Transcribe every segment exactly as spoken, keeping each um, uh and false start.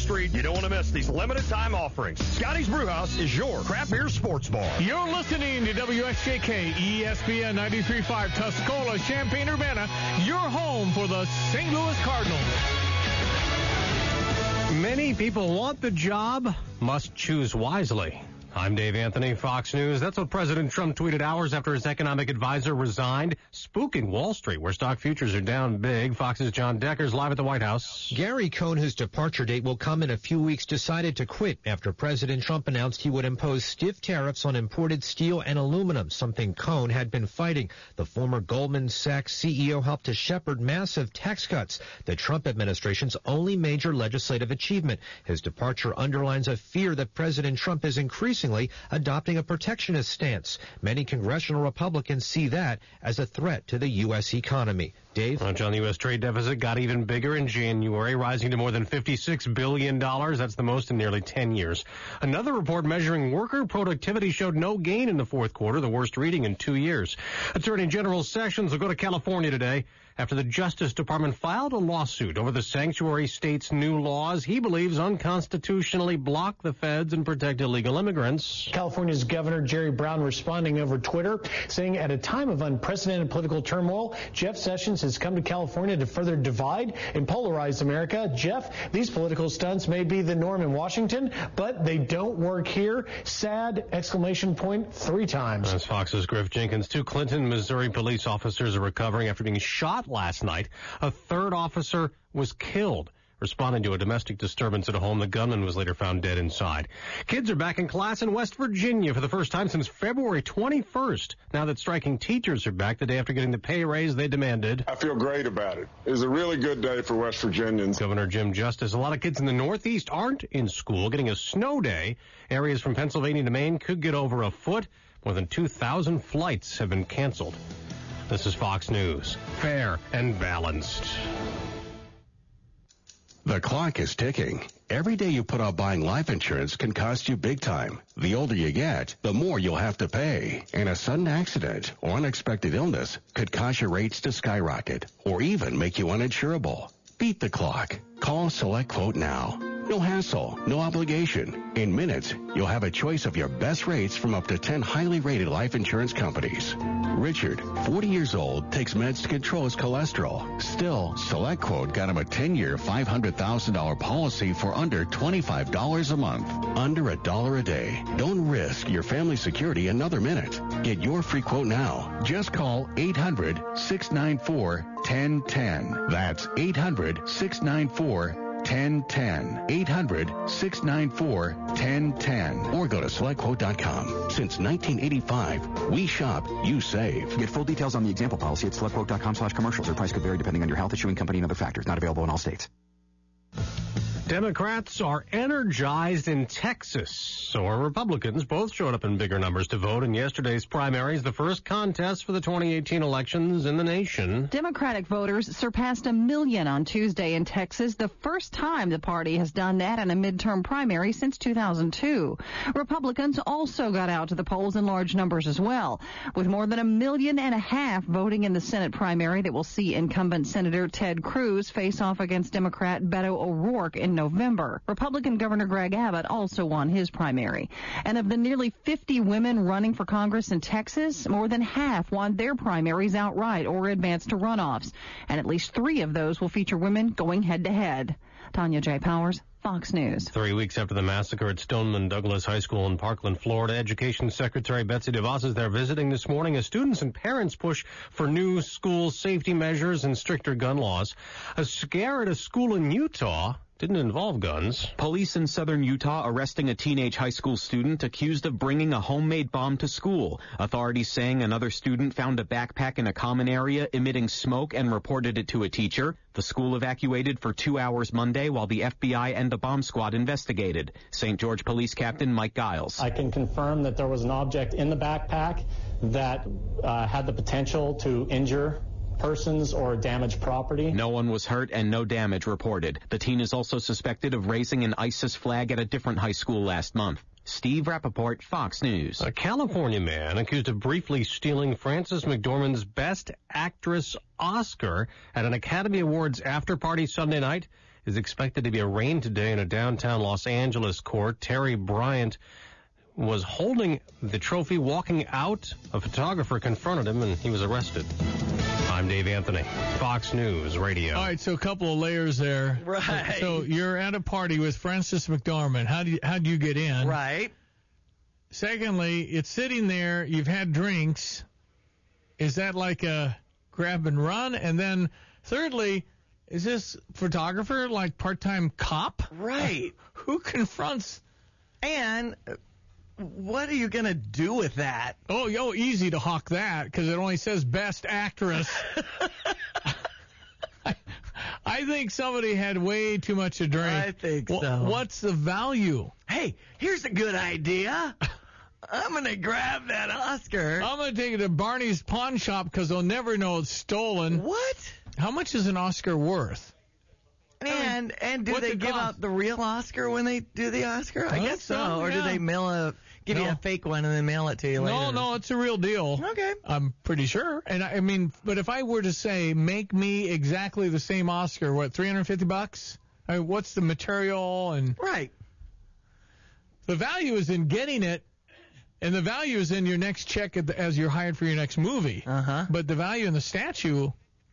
Street. You don't want to miss these limited time offerings. Scotty's Brewhouse is your craft beer sports bar. You're listening to W S J K E S P N ninety-three point five Tuscola, Champaign-Urbana, your home for the Saint Louis Cardinals. Many people want the job, must choose wisely. I'm Dave Anthony, Fox News. That's what President Trump tweeted hours after his economic advisor resigned, spooking Wall Street, where stock futures are down big. Fox's John Decker's live at the White House. Gary Cohn, whose departure date will come in a few weeks, decided to quit after President Trump announced he would impose stiff tariffs on imported steel and aluminum, something Cohn had been fighting. The former Goldman Sachs C E O helped to shepherd massive tax cuts, the Trump administration's only major legislative achievement. His departure underlines a fear that President Trump is increasingly adopting a protectionist stance. Many congressional Republicans see that as a threat to the U S economy. Dave? Well, John, the U S trade deficit got even bigger in January, rising to more than fifty-six billion dollars. That's the most in nearly ten years. Another report measuring worker productivity showed no gain in the fourth quarter, the worst reading in two years. Attorney General Sessions will go to California today after the Justice Department filed a lawsuit over the sanctuary state's new laws he believes unconstitutionally block the feds and protect illegal immigrants. California's Governor Jerry Brown responding over Twitter, saying at a time of unprecedented political turmoil, Jeff Sessions has come to California to further divide and polarize America. Jeff, these political stunts may be the norm in Washington, but they don't work here. Sad exclamation point three times. That's Fox's Griff Jenkins. Two Clinton, Missouri police officers are recovering after being shot last night. A third officer was killed responding to a domestic disturbance at a home. The gunman was later found dead inside. Kids are back in class in West Virginia for the first time since February twenty-first. Now that striking teachers are back the day after getting the pay raise they demanded. I feel great about it. It was a really good day for West Virginians. Governor Jim Justice. A lot of kids in the Northeast aren't in school, getting a snow day. Areas from Pennsylvania to Maine could get over a foot. More than two thousand flights have been canceled. This is Fox News. Fair and balanced. The clock is ticking. Every day you put off buying life insurance can cost you big time. The older you get, the more you'll have to pay. And a sudden accident or unexpected illness could cause your rates to skyrocket or even make you uninsurable. Beat the clock. Call SelectQuote now. No hassle, no obligation. In minutes, you'll have a choice of your best rates from up to ten highly rated life insurance companies. Richard, forty years old, takes meds to control his cholesterol. Still, SelectQuote got him a ten-year, five hundred thousand dollars policy for under twenty-five dollars a month. Under a dollar a day. Don't risk your family security another minute. Get your free quote now. Just call eight hundred, six nine four, one zero one zero. That's eight hundred, six nine four, one zero one zero. eight hundred, six nine four, one zero one zero. Or go to select quote dot com. Since nineteen eighty-five, we shop, you save. Get full details on the example policy at select quote dot com slash commercials. Or price could vary depending on your health, issuing company, and other factors. Not available in all states. Democrats are energized in Texas. So are Republicans. Both showed up in bigger numbers to vote in yesterday's primaries, the first contest for the twenty eighteen elections in the nation. Democratic voters surpassed a million on Tuesday in Texas, the first time the party has done that in a midterm primary since two thousand two. Republicans also got out to the polls in large numbers as well, with more than a million and a half voting in the Senate primary that will see incumbent Senator Ted Cruz face off against Democrat Beto O'Rourke in November. Republican Governor Greg Abbott also won his primary. And of the nearly fifty women running for Congress in Texas, more than half won their primaries outright or advanced to runoffs. And at least three of those will feature women going head-to-head. Tanya J. Powers, Fox News. Three weeks after the massacre at Stoneman Douglas High School in Parkland, Florida, Education Secretary Betsy DeVos is there visiting this morning as students and parents push for new school safety measures and stricter gun laws. A scare at a school in Utah didn't involve guns. Police in southern Utah arresting a teenage high school student accused of bringing a homemade bomb to school. Authorities saying another student found a backpack in a common area emitting smoke and reported it to a teacher. The school evacuated for two hours Monday while the F B I and the bomb squad investigated. Saint George Police Captain Mike Giles. I can confirm that there was an object in the backpack that uh, had the potential to injure persons or damage property. No one was hurt and no damage reported. The teen is also suspected of raising an ISIS flag at a different high school last month. Steve Rappaport, Fox News. A California man accused of briefly stealing Frances McDormand's Best Actress Oscar at an Academy Awards after-party Sunday night is expected to be arraigned today in a downtown Los Angeles court. Terry Bryant was holding the trophy, walking out. A photographer confronted him, and he was arrested. I'm Dave Anthony, Fox News Radio. All right, so a couple of layers there. Right. So you're at a party with Frances McDormand. How do you, how do you get in? Right. Secondly, it's sitting there. You've had drinks. Is that like a grab and run? And then thirdly, is this photographer like part-time cop? Right. Uh, who confronts? And what are you going to do with that? Oh, yo, easy to hawk that because it only says best actress. I, I think somebody had way too much to drink. I think w- so. What's the value? Hey, here's a good idea. I'm going to grab that Oscar. I'm going to take it to Barney's pawn shop because they'll never know it's stolen. What? How much is an Oscar worth? And I mean, and do they give cost? out the real Oscar when they do the Oscar? I, I guess so. so, Or yeah. do they mail a give No. you a fake one and then mail it to you later? No, no, it's a real deal. Okay. I'm pretty sure. And I, I mean, but if I were to say, make me exactly the same Oscar, what, three hundred fifty bucks? I mean, what's the material? And Right. the value is in getting it, and the value is in your next check at the, as you're hired for your next movie. Uh-huh. But the value in the statue,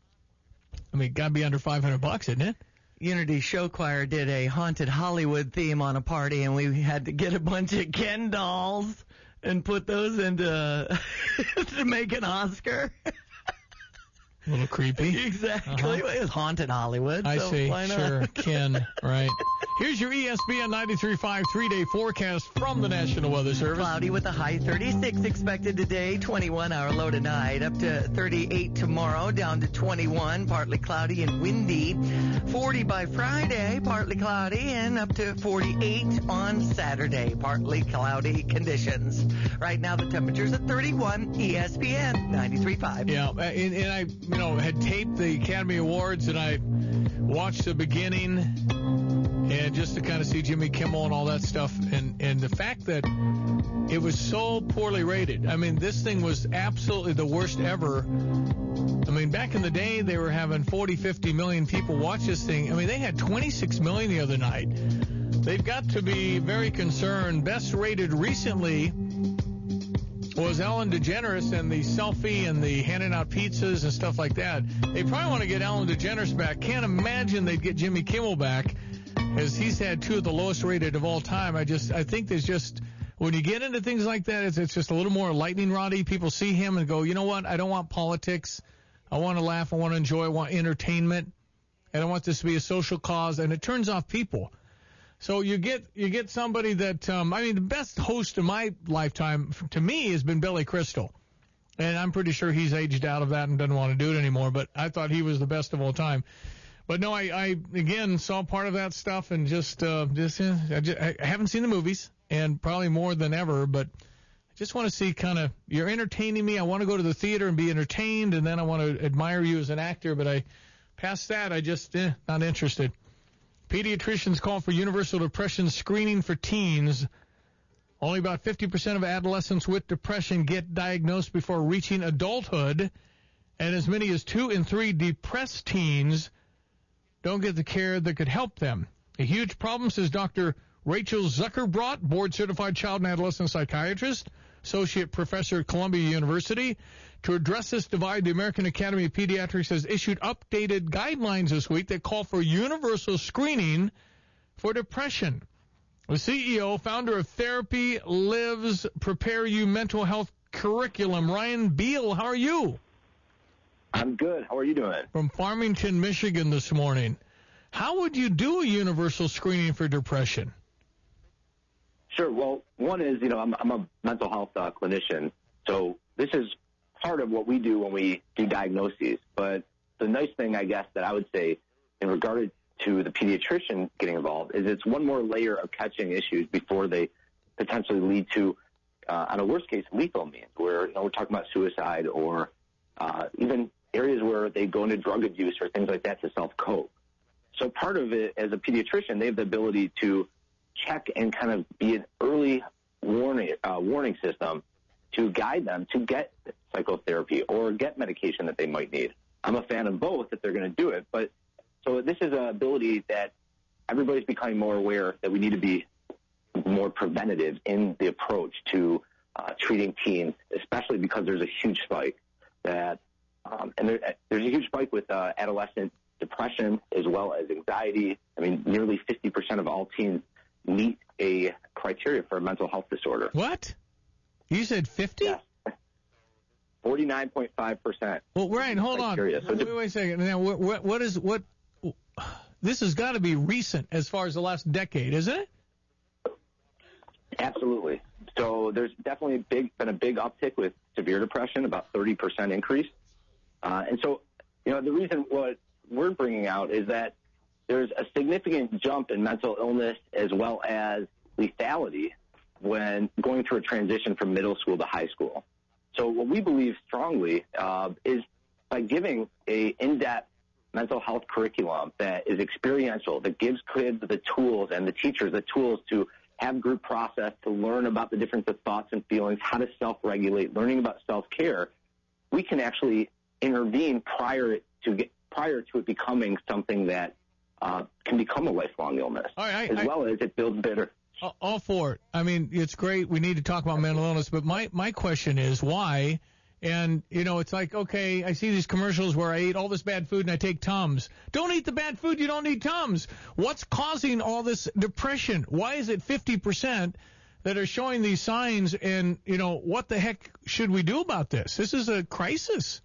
I mean, got to be under five hundred bucks, isn't it? Unity Show Choir did a haunted Hollywood theme on a party, and we had to get a bunch of Ken dolls and put those into to make an Oscar. A little creepy. Exactly. Uh-huh. It was haunted Hollywood. I so see. why not? Sure. Ken, right. Here's your E S P N ninety-three point five three-day forecast from the National Weather Service. Cloudy with a high thirty-six expected today, twenty-one hour low tonight, up to thirty-eight tomorrow, down to twenty-one, partly cloudy and windy, forty by Friday, partly cloudy, and up to forty-eight on Saturday, partly cloudy conditions. Right now the temperature's at thirty-one, E S P N ninety-three point five. Yeah, and, and I, you know, had taped the Academy Awards, and I watched the beginning, and just to kind of see Jimmy Kimmel and all that stuff, and, and the fact that it was so poorly rated. I mean, this thing was absolutely the worst ever. I mean, back in the day, they were having forty, fifty million people watch this thing. I mean, they had twenty-six million the other night. They've got to be very concerned. Best rated recently was Ellen DeGeneres and the selfie and the handing out pizzas and stuff like that. They probably want to get Ellen DeGeneres back. Can't imagine they'd get Jimmy Kimmel back, as he's had two of the lowest rated of all time. I just, I think there's just, when you get into things like that, it's, it's just a little more lightning roddy. People see him and go, you know what? I don't want politics. I want to laugh. I want to enjoy. I want entertainment. And I want this to be a social cause. And it turns off people. So you get you get somebody that, um, I mean, the best host of my lifetime, to me, has been Billy Crystal. And I'm pretty sure he's aged out of that and doesn't want to do it anymore. But I thought he was the best of all time. But no, I, I again, saw part of that stuff and just, uh, just, uh, I just, I haven't seen the movies, and probably more than ever, but I just want to see kind of, you're entertaining me. I want to go to the theater and be entertained, and then I want to admire you as an actor. But I, past that, I just, eh, not interested. Pediatricians call for universal depression screening for teens. Only about fifty percent of adolescents with depression get diagnosed before reaching adulthood, and as many as two in three depressed teens don't get the care that could help them. A huge problem, says Doctor Rachel Zuckerbrot, board-certified child and adolescent psychiatrist, associate professor at Columbia University. To address this divide, the American Academy of Pediatrics has issued updated guidelines this week that call for universal screening for depression. The C E O, founder of Therapy Lives Prepare You mental health curriculum, Ryan Beal, how are you? I'm good. How are you doing? From Farmington, Michigan this morning. How would you do a universal screening for depression? Sure. Well, one is, you know, I'm, I'm a mental health uh, clinician, so this is part of what we do when we do diagnoses. But the nice thing, I guess, that I would say in regard to the pediatrician getting involved is it's one more layer of catching issues before they potentially lead to, uh, on a worst case, lethal means, where, you know, we're talking about suicide or uh, even areas where they go into drug abuse or things like that to self-cope. So part of it, as a pediatrician, they have the ability to check and kind of be an early warning uh, warning system to guide them to get psychotherapy or get medication that they might need. I'm a fan of both if they're going to do it. But so this is an ability that everybody's becoming more aware that we need to be more preventative in the approach to uh, treating teens, especially because there's a huge spike that, um, and there, there's a huge spike with uh, adolescent depression as well as anxiety. I mean, nearly fifty percent of all teens meet a criteria for a mental health disorder. What? You said fifty? Yes. forty-nine point five percent. Well, Ryan, hold criteria. on. So wait, wait a second. Now, what, what, what is, what, this has got to be recent as far as the last decade, isn't it? Absolutely. So there's definitely a big, been a big uptick with severe depression, about thirty percent increase. Uh, and so, you know, the reason what we're bringing out is that there's a significant jump in mental illness as well as lethality when going through a transition from middle school to high school. So what we believe strongly uh, is by giving a in-depth mental health curriculum that is experiential, that gives kids the tools and the teachers the tools to have group process, to learn about the difference of thoughts and feelings, how to self-regulate, learning about self-care, we can actually intervene prior to get, prior to it becoming something that uh, can become a lifelong illness, All right, as I, well as it builds better. All for it. I mean, it's great. We need to talk about mental illness, but my, my question is why? And, you know, it's like, okay, I see these commercials where I eat all this bad food and I take Tums. Don't eat the bad food. You don't need Tums. What's causing all this depression? Why is it fifty percent that are showing these signs? And, you know, what the heck should we do about this? This is a crisis.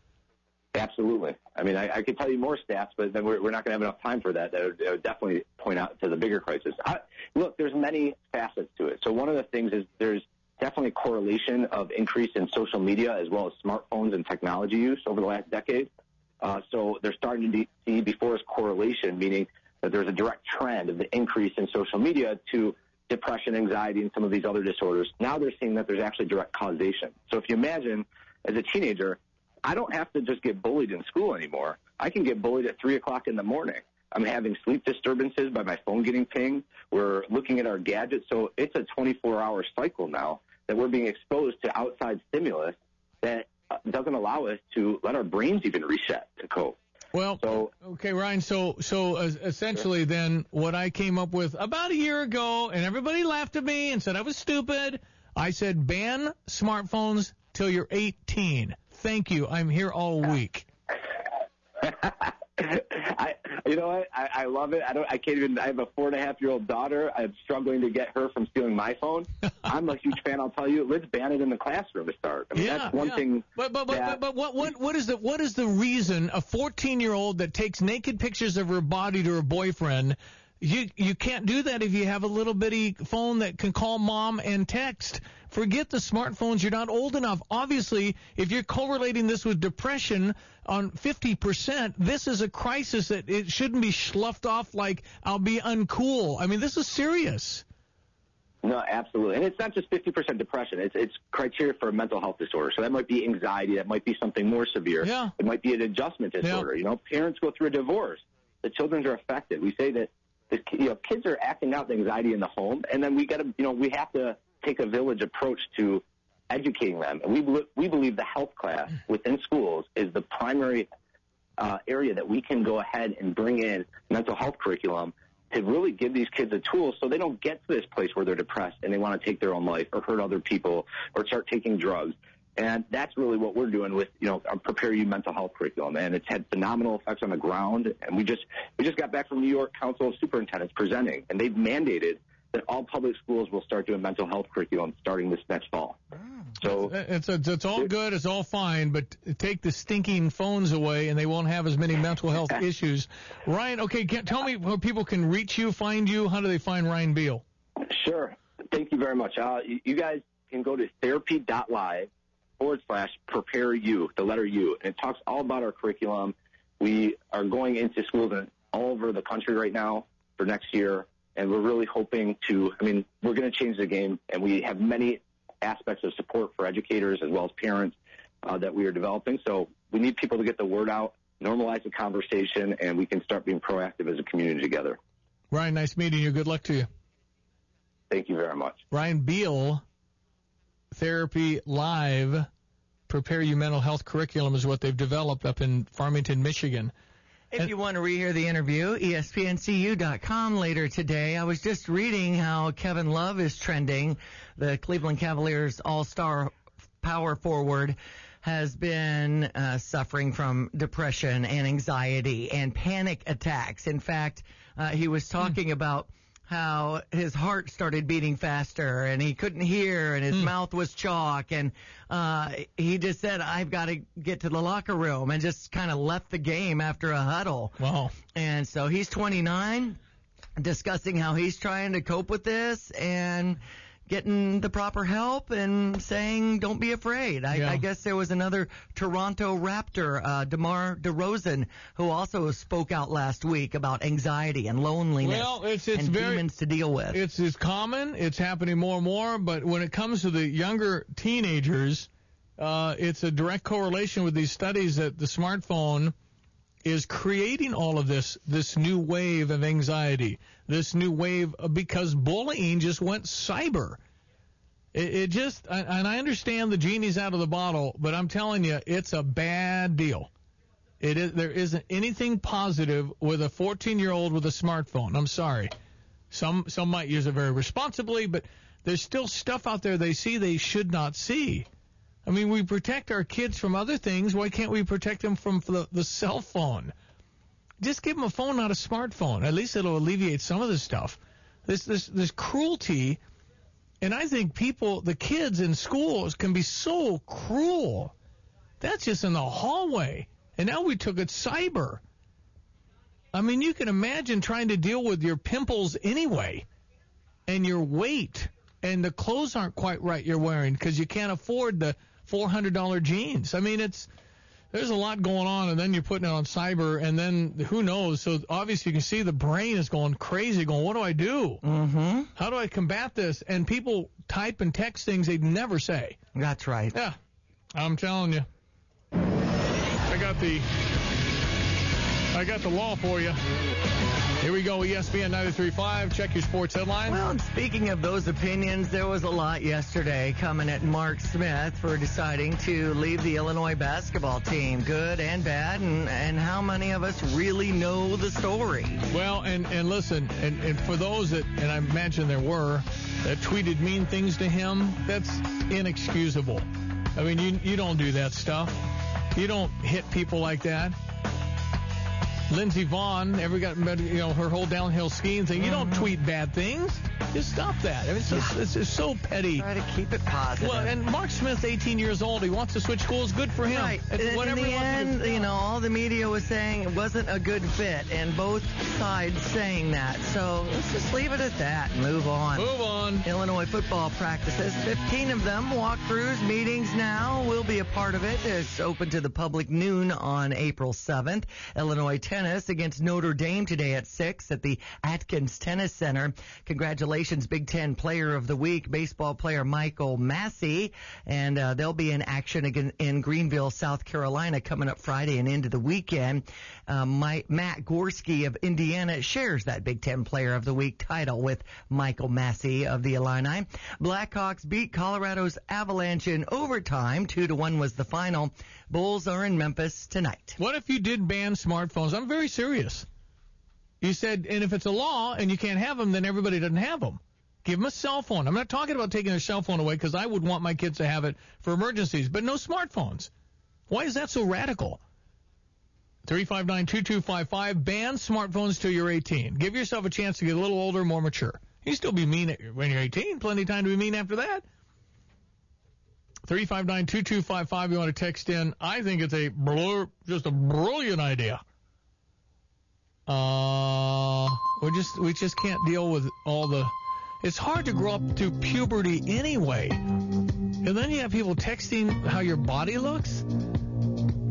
Absolutely. I mean, I, I could tell you more stats, but then we're, we're not going to have enough time for that. That would, that would definitely point out to the bigger crisis. I, look, there's many facets to it. So one of the things is there's definitely a correlation of increase in social media as well as smartphones and technology use over the last decade. Uh, so they're starting to see before as correlation, meaning that there's a direct trend of the increase in social media to depression, anxiety, and some of these other disorders. Now they're seeing that there's actually direct causation. So if you imagine, as a teenager, I don't have to just get bullied in school anymore. I can get bullied at three o'clock in the morning. I'm having sleep disturbances by my phone getting pinged. We're looking at our gadgets. So it's a twenty-four hour cycle now that we're being exposed to outside stimulus that doesn't allow us to let our brains even reset to cope. Well, so, okay, Ryan, so so uh, essentially sure. then what I came up with about a year ago, and everybody laughed at me and said I was stupid, I said ban smartphones till you're eighteen. Thank you. I'm here all week. I, you know what? I, I love it. I don't. I can't even. I have a four and a half year old daughter. I'm struggling to get her from stealing my phone. I'm a huge fan. I'll tell you. Let's ban it in the classroom to start. I mean, yeah, that's one yeah. thing. But but but, that, but but what what what is the what is the reason a fourteen year old that takes naked pictures of her body to her boyfriend? You you can't do that if you have a little bitty phone that can call mom and text. Forget the smartphones. You're not old enough. Obviously, if you're correlating this with depression on fifty percent, this is a crisis that it shouldn't be sloughed off like I'll be uncool. I mean, this is serious. No, absolutely. And it's not just fifty percent depression. It's it's criteria for a mental health disorder. So that might be anxiety. That might be something more severe. Yeah. It might be an adjustment disorder. Yeah. You know, parents go through a divorce. The children are affected. We say that the, you know, kids are acting out the anxiety in the home, and then we got to, you know, we have to take a village approach to educating them. And we we believe the health class within schools is the primary uh, area that we can go ahead and bring in mental health curriculum to really give these kids a tool so they don't get to this place where they're depressed and they want to take their own life or hurt other people or start taking drugs. And that's really what we're doing with, you know, our Prepare You mental health curriculum. And it's had phenomenal effects on the ground. And we just we just got back from New York Council of Superintendents presenting, and they've mandated that all public schools will start doing mental health curriculum starting this next fall. So it's it's, it's all good, it's all fine, but take the stinking phones away, and they won't have as many mental health issues. Ryan, okay, can, tell me how people can reach you, find you. How do they find Ryan Beal? Sure. Thank you very much. Uh, you, you guys can go to therapy.live forward slash prepare you, the letter U, and it talks all about our curriculum. We are going into schools all over the country right now for next year. And we're really hoping to, I mean, we're going to change the game, and we have many aspects of support for educators as well as parents uh, that we are developing. So we need people to get the word out, normalize the conversation, and we can start being proactive as a community together. Ryan, nice meeting you. Good luck to you. Thank you very much. Ryan Beal, Therapy Live, Prepare You mental health curriculum is what they've developed up in Farmington, Michigan. If you want to rehear the interview, E S P N C U dot com later today. I was just reading how Kevin Love is trending. The Cleveland Cavaliers all-star power forward has been uh, suffering from depression and anxiety and panic attacks. In fact, uh, he was talking mm. about how his heart started beating faster and he couldn't hear and his mm. mouth was chalk, and uh, he just said, I've got to get to the locker room, and just kind of left the game after a huddle. Wow. And so he's twenty-nine, discussing how he's trying to cope with this and getting the proper help and saying, don't be afraid. I, yeah. I guess there was another Toronto Raptor, uh, DeMar DeRozan, who also spoke out last week about anxiety and loneliness well, it's, it's and very, demons to deal with. It's, it's common. It's happening more and more. But when it comes to the younger teenagers, uh, it's a direct correlation with these studies that the smartphone is creating all of this, this new wave of anxiety, this new wave of, because bullying just went cyber. It, it just, and I understand the genie's out of the bottle, but I'm telling you, it's a bad deal. It is, there isn't anything positive with a fourteen-year-old with a smartphone. I'm sorry. Some, some might use it very responsibly, but there's still stuff out there they see they should not see. I mean, we protect our kids from other things. Why can't we protect them from the, the cell phone? Just give them a phone, not a smartphone. At least it'll alleviate some of this stuff. This this this cruelty, and I think people, the kids in schools can be so cruel. That's just in the hallway. And now we took it cyber. I mean, you can imagine trying to deal with your pimples anyway, and your weight, and the clothes aren't quite right you're wearing because you can't afford the four hundred dollars jeans. I mean, it's there's a lot going on, and then you're putting it on cyber, and then who knows? So obviously you can see the brain is going crazy, going, what do I do? Mm-hmm. How do I combat this? And people type and text things they'd never say. That's right. Yeah, I'm telling you. I got the I got the law for you. Here we go, E S P N ninety-three point five. Check your sports headlines. Well, and speaking of those opinions, there was a lot yesterday coming at Mark Smith for deciding to leave the Illinois basketball team, good and bad, and, and how many of us really know the story? Well, and, and listen, and, and for those that, and I imagine there were, that tweeted mean things to him, that's inexcusable. I mean, you you don't do that stuff. You don't hit people like that. Lindsey Vonn, ever got, you know, her whole downhill skiing thing. You don't tweet bad things. Just stop that. I mean, it's, just, it's just so petty. Try to keep it positive. Well, and Mark Smith's eighteen years old. He wants to switch schools. Good for him. Right. It's whatever in the he wants end, to do. you know, all the media was saying it wasn't a good fit, and both sides saying that. So let's just leave it at that and move on. Move on. Illinois football practices, fifteen of them, walkthroughs, meetings now. We'll be a part of it. It's open to the public noon on April seventh. Illinois tennis against Notre Dame today at six at the Atkins Tennis Center. Congratulations, Big Ten Player of the Week, baseball player Michael Massey. And uh, they'll be in action again in Greenville, South Carolina, coming up Friday and into the weekend. Uh, my, Matt Gorski of Indiana shares that Big Ten Player of the Week title with Michael Massey of the Illini. Blackhawks beat Colorado's Avalanche in overtime. Two to one was the final. Bulls are in Memphis tonight. What if you did ban smartphones? I'm very serious. You said, and if it's a law and you can't have them, then everybody doesn't have them. Give them a cell phone. I'm not talking about taking their cell phone away because I would want my kids to have it for emergencies, but no smartphones. Why is that so radical? three five nine, two two five five. Ban smartphones till you're eighteen. Give yourself a chance to get a little older, more mature. You still be mean when you're eighteen. Plenty of time to be mean after that. three five nine, two two five five. You want to text in. I think it's a blur, just a brilliant idea. Uh, we just we just can't deal with all the. It's hard to grow up through puberty anyway, and then you have people texting how your body looks.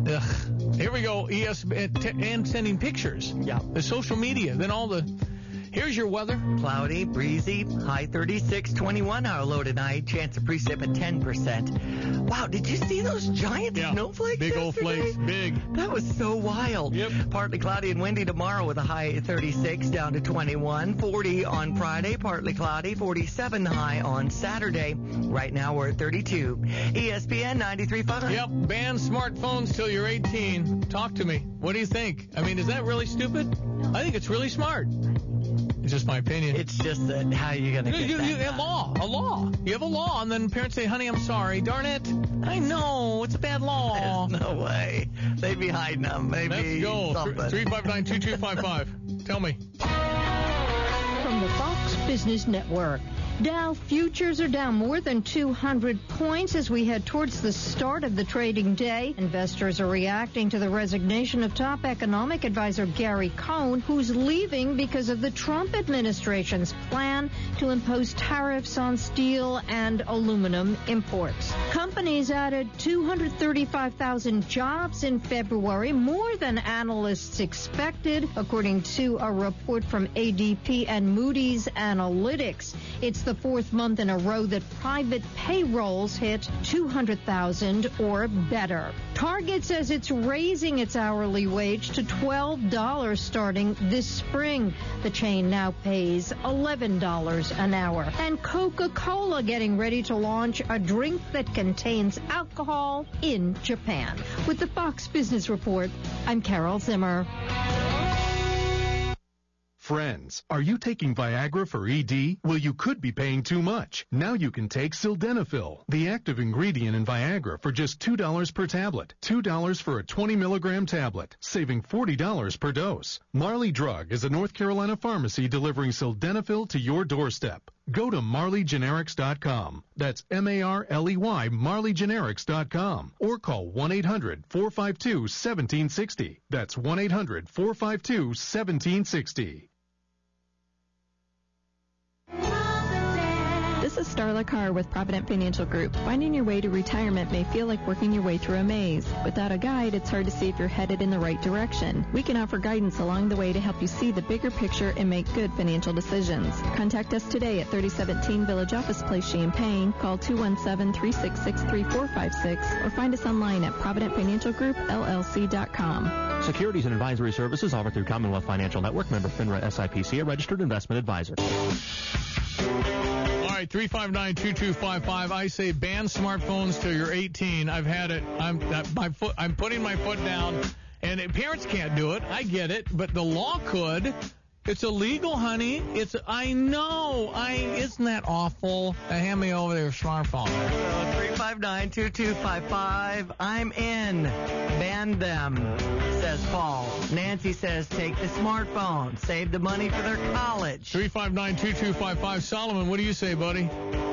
Ugh. Here we go. E S P N and sending pictures. Yeah. The social media. Then all the. Here's your weather. Cloudy, breezy, high thirty-six, twenty-one hour low tonight. Chance of precip at ten percent. Wow, did you see those giant yeah, snowflakes big yesterday? old flakes, big. That was so wild. Yep. Partly cloudy and windy tomorrow with a high at thirty-six down to twenty-one. forty on Friday, partly cloudy. forty-seven high on Saturday. Right now we're at thirty-two. E S P N ninety-three point five. Yep, ban smartphones till you're eighteen. Talk to me. What do you think? I mean, is that really stupid? I think it's really smart. It's just my opinion. It's just that how are you going to get you, that you, done? A law, a law. You have a law, and then parents say, honey, I'm sorry. Darn it. I know. It's a bad law. There's no way. They'd be hiding them. Maybe Let's go. something. three five nine, two two five five. Tell me. From the Fox Business Network. Dow futures are down more than two hundred points as we head towards the start of the trading day. Investors are reacting to the resignation of top economic advisor Gary Cohn, who's leaving because of the Trump administration's plan to impose tariffs on steel and aluminum imports. Companies added two hundred thirty-five thousand jobs in February, more than analysts expected, according to a report from A D P and Moody's Analytics. It's the fourth month in a row that private payrolls hit two hundred thousand or better. Target says it's raising its hourly wage to twelve dollars starting this spring. The chain now pays eleven dollars an hour. And Coca-Cola getting ready to launch a drink that contains alcohol in Japan. With the Fox Business Report, I'm Carol Zimmer. Friends, are you taking Viagra for E D? Well, you could be paying too much. Now you can take Sildenafil, the active ingredient in Viagra, for just two dollars per tablet. two dollars for a twenty milligram tablet, saving forty dollars per dose. Marley Drug is a North Carolina pharmacy delivering Sildenafil to your doorstep. Go to Marley Generics dot com. That's M A R L E Y, Marley Generics dot com. Or call one eight hundred, four five two, one seven six zero. That's one eight hundred, four five two, one seven six zero. This is Starla Carr with Provident Financial Group. Finding your way to retirement may feel like working your way through a maze. Without a guide, it's hard to see if you're headed in the right direction. We can offer guidance along the way to help you see the bigger picture and make good financial decisions. Contact us today at thirty seventeen Village Office Place, Champaign. Call two one seven, three six six, three four five six or find us online at provident financial group L L C dot com. Securities and advisory services offered through Commonwealth Financial Network, member FINRA S I P C, a registered investment advisor. All right, three five nine, two two five five. I say ban smartphones till you're eighteen. I've had it. I'm my foot. I'm putting my foot down, and it, parents can't do it. I get it, but the law could. It's illegal, honey. It's. I know. I. Isn't that awful? Uh, hand me over their smartphone. three five nine, two two five five. I'm in. Ban them, says Paul. Nancy says take the smartphone. Save the money for their college. three five nine, two two five five. Solomon, what do you say, buddy?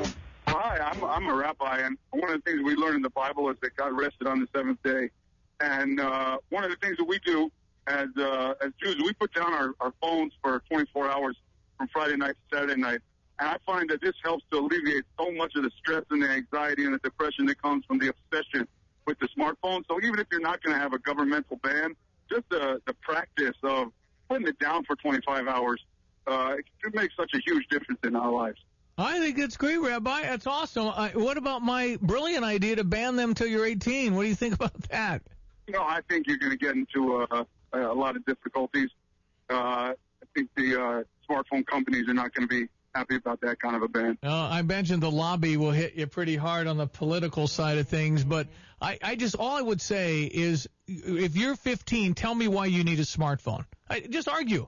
Hi, I'm, I'm a rabbi, and one of the things we learn in the Bible is that God rested on the seventh day. And uh, one of the things that we do as uh, as Jews, we put down our, our phones for twenty-four hours from Friday night to Saturday night. And I find that this helps to alleviate so much of the stress and the anxiety and the depression that comes from the obsession with the smartphone. So even if you're not going to have a governmental ban, just the, the practice of putting it down for twenty-five hours, uh, it could make such a huge difference in our lives. I think it's great, Rabbi. That's awesome. I, what about my brilliant idea to ban them till you're eighteen? What do you think about that? You know, I think you're going to get into a, a lot of difficulties. Uh, I think the uh, smartphone companies are not going to be happy about that kind of a ban. Uh, I mentioned the lobby will hit you pretty hard on the political side of things, but I, I just, all I would say is if you're fifteen, tell me why you need a smartphone. I, just argue.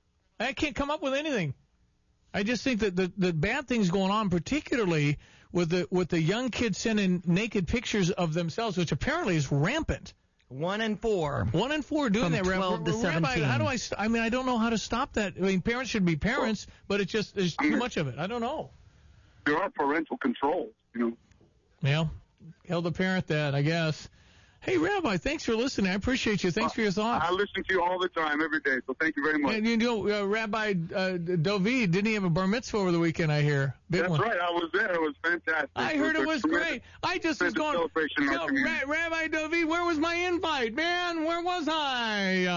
I can't come up with anything. I just think that the, the bad things going on, particularly with the with the young kids sending naked pictures of themselves, which apparently is rampant. One in four. One in four doing From that. twelve to Rabbi, seventeen. how do I? St- I mean, I don't know how to stop that. I mean, parents should be parents, but it's just there's too much of it. I don't know. There are parental controls, you know. Yeah, held the parent that, I guess. Hey, Rabbi, thanks for listening. I appreciate you. Thanks for your thoughts. I listen to you all the time, every day, so thank you very much. And you know, uh, Rabbi uh, Dovid, didn't he have a bar mitzvah over the weekend, I hear? Big That's one. right. I was there. It was fantastic. I heard it was great. I just was going, celebration in our Yo, community. Ra- Rabbi Dovid, where was my invite? Man, where was I? Uh,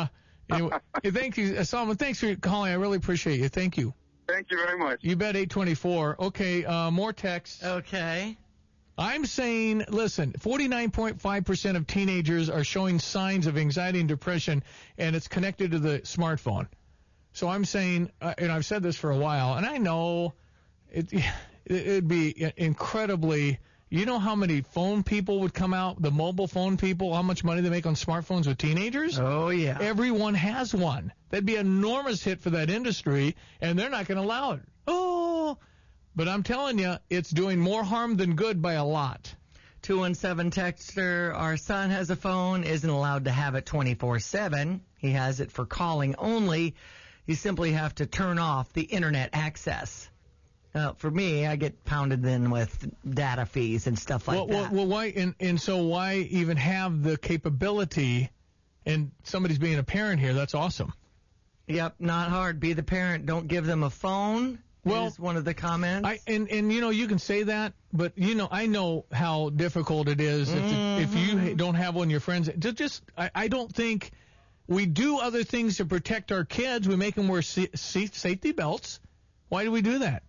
Anyway, thank you, Solomon. Thanks for calling. I really appreciate you. Thank you. Thank you very much. You bet. eight twenty-four. Okay, uh, more texts. Okay. I'm saying, listen, forty-nine point five percent of teenagers are showing signs of anxiety and depression, and it's connected to the smartphone. So I'm saying, uh, and I've said this for a while, and I know it, it'd be incredibly, you know how many phone people would come out, the mobile phone people, how much money they make on smartphones with teenagers? Oh, yeah. Everyone has one. That'd be an enormous hit for that industry, and they're not going to allow it. Oh, but I'm telling you, it's doing more harm than good by a lot. two one seven texter, our son has a phone, isn't allowed to have it twenty-four seven. He has it for calling only. You simply have to turn off the internet access. Uh, for me, I get pounded then with data fees and stuff like well, that. Well, well why? And, and so why even have the capability? And somebody's being a parent here. That's awesome. Yep, not hard. Be the parent. Don't give them a phone. Well, is one of the comments. I, and, and, you know, you can say that, but, you know, I know how difficult it is mm-hmm. if, if you don't have one of your friends. Just, just I, I don't think we do other things to protect our kids. We make them wear sa- safety belts. Why do we do that?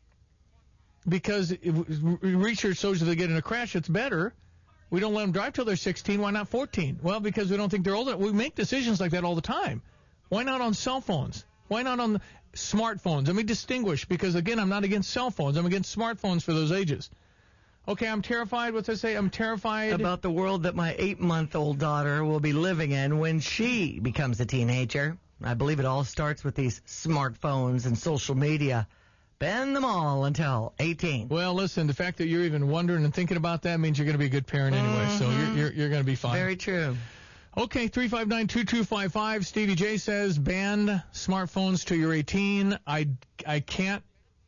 Because research shows if they get in a crash, it's better. We don't let them drive till they're sixteen. Why not fourteen? Well, because we don't think they're old enough. We make decisions like that all the time. Why not on cell phones? Why not on smartphones? Let me distinguish, because, again, I'm not against cell phones. I'm against smartphones for those ages. Okay, I'm terrified. What's I say? I'm terrified. About the world that my eight-month-old daughter will be living in when she becomes a teenager. I believe it all starts with these smartphones and social media. Ban them all until eighteen. Well, listen, the fact that you're even wondering and thinking about that means you're going to be a good parent anyway, mm-hmm. so you're, you're, you're going to be fine. Very true. Okay, three five nine, two two five five. Stevie J says, ban smartphones till you're eighteen. I, I can't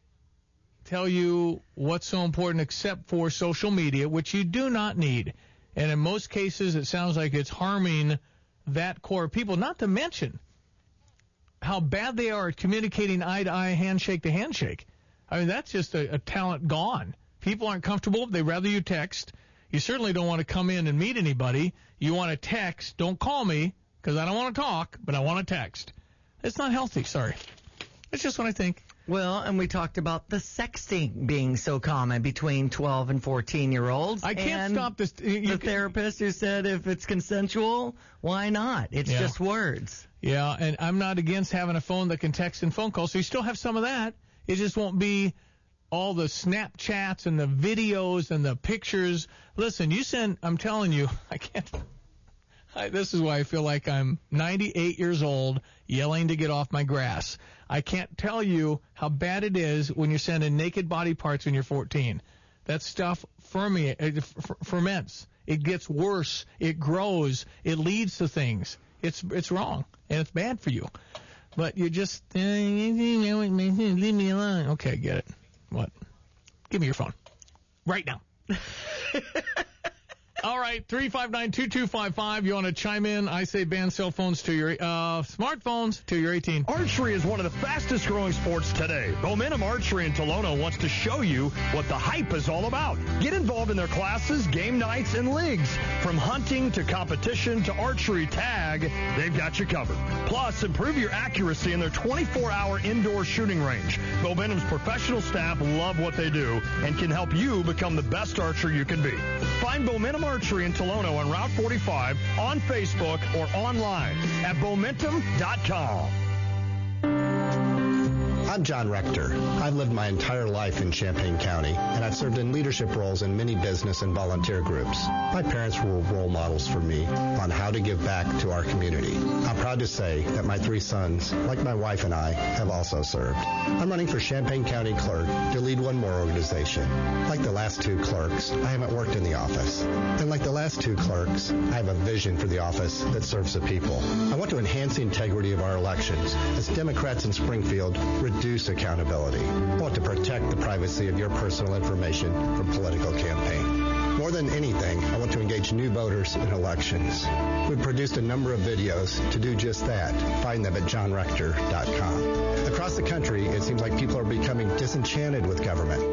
tell you what's so important except for social media, which you do not need. And in most cases, it sounds like it's harming that core of people, not to mention how bad they are at communicating eye-to-eye, handshake to handshake. I mean, that's just a, a talent gone. People aren't comfortable. They'd rather you text. You certainly don't want to come in and meet anybody. You want to text. Don't call me, because I don't want to talk, but I want to text. It's not healthy, sorry. It's just what I think. Well, and we talked about the sexting being so common between twelve and fourteen-year-olds. I can't and stop this. You, the therapist who said if it's consensual, why not? It's yeah. just words. Yeah, and I'm not against having a phone that can text and phone call, so you still have some of that. It just won't be all the Snapchats and the videos and the pictures. Listen, you send, I'm telling you, I can't. I, this is why I feel like I'm ninety-eight years old yelling to get off my grass. I can't tell you how bad it is when you're sending naked body parts when you're fourteen. That stuff fermi- it ferments. It gets worse. It grows. It leads to things. It's it's wrong, and it's bad for you. But you just, uh, leave me alone. Okay, get it. What? Give me your phone. Right now. All right, three five nine, two two five five. You want to chime in? I say ban cell phones to your uh, smartphones till you're eighteen. Archery is one of the fastest growing sports today. Momentum Archery in Tolono wants to show you what the hype is all about. Get involved in their classes, game nights, and leagues. From hunting to competition to archery tag, they've got you covered. Plus, improve your accuracy in their twenty-four hour indoor shooting range. Momentum's professional staff love what they do and can help you become the best archer you can be. Find Momentum Archery in Tolono on Route forty-five, on Facebook, or online at momentum dot com. I'm John Rector. I've lived my entire life in Champaign County, and I've served in leadership roles in many business and volunteer groups. My parents were role models for me on how to give back to our community. I'm proud to say that my three sons, like my wife and I, have also served. I'm running for Champaign County Clerk to lead one more organization. Like the last two clerks, I haven't worked in the office. And like the last two clerks, I have a vision for the office that serves the people. I want to enhance the integrity of our elections as Democrats in Springfield reduce accountability. I want to protect the privacy of your personal information from political campaign. More than anything, I want to engage new voters in elections. We've produced a number of videos to do just that. Find them at john rector dot com. Across the country, it seems like people are becoming disenchanted with government. It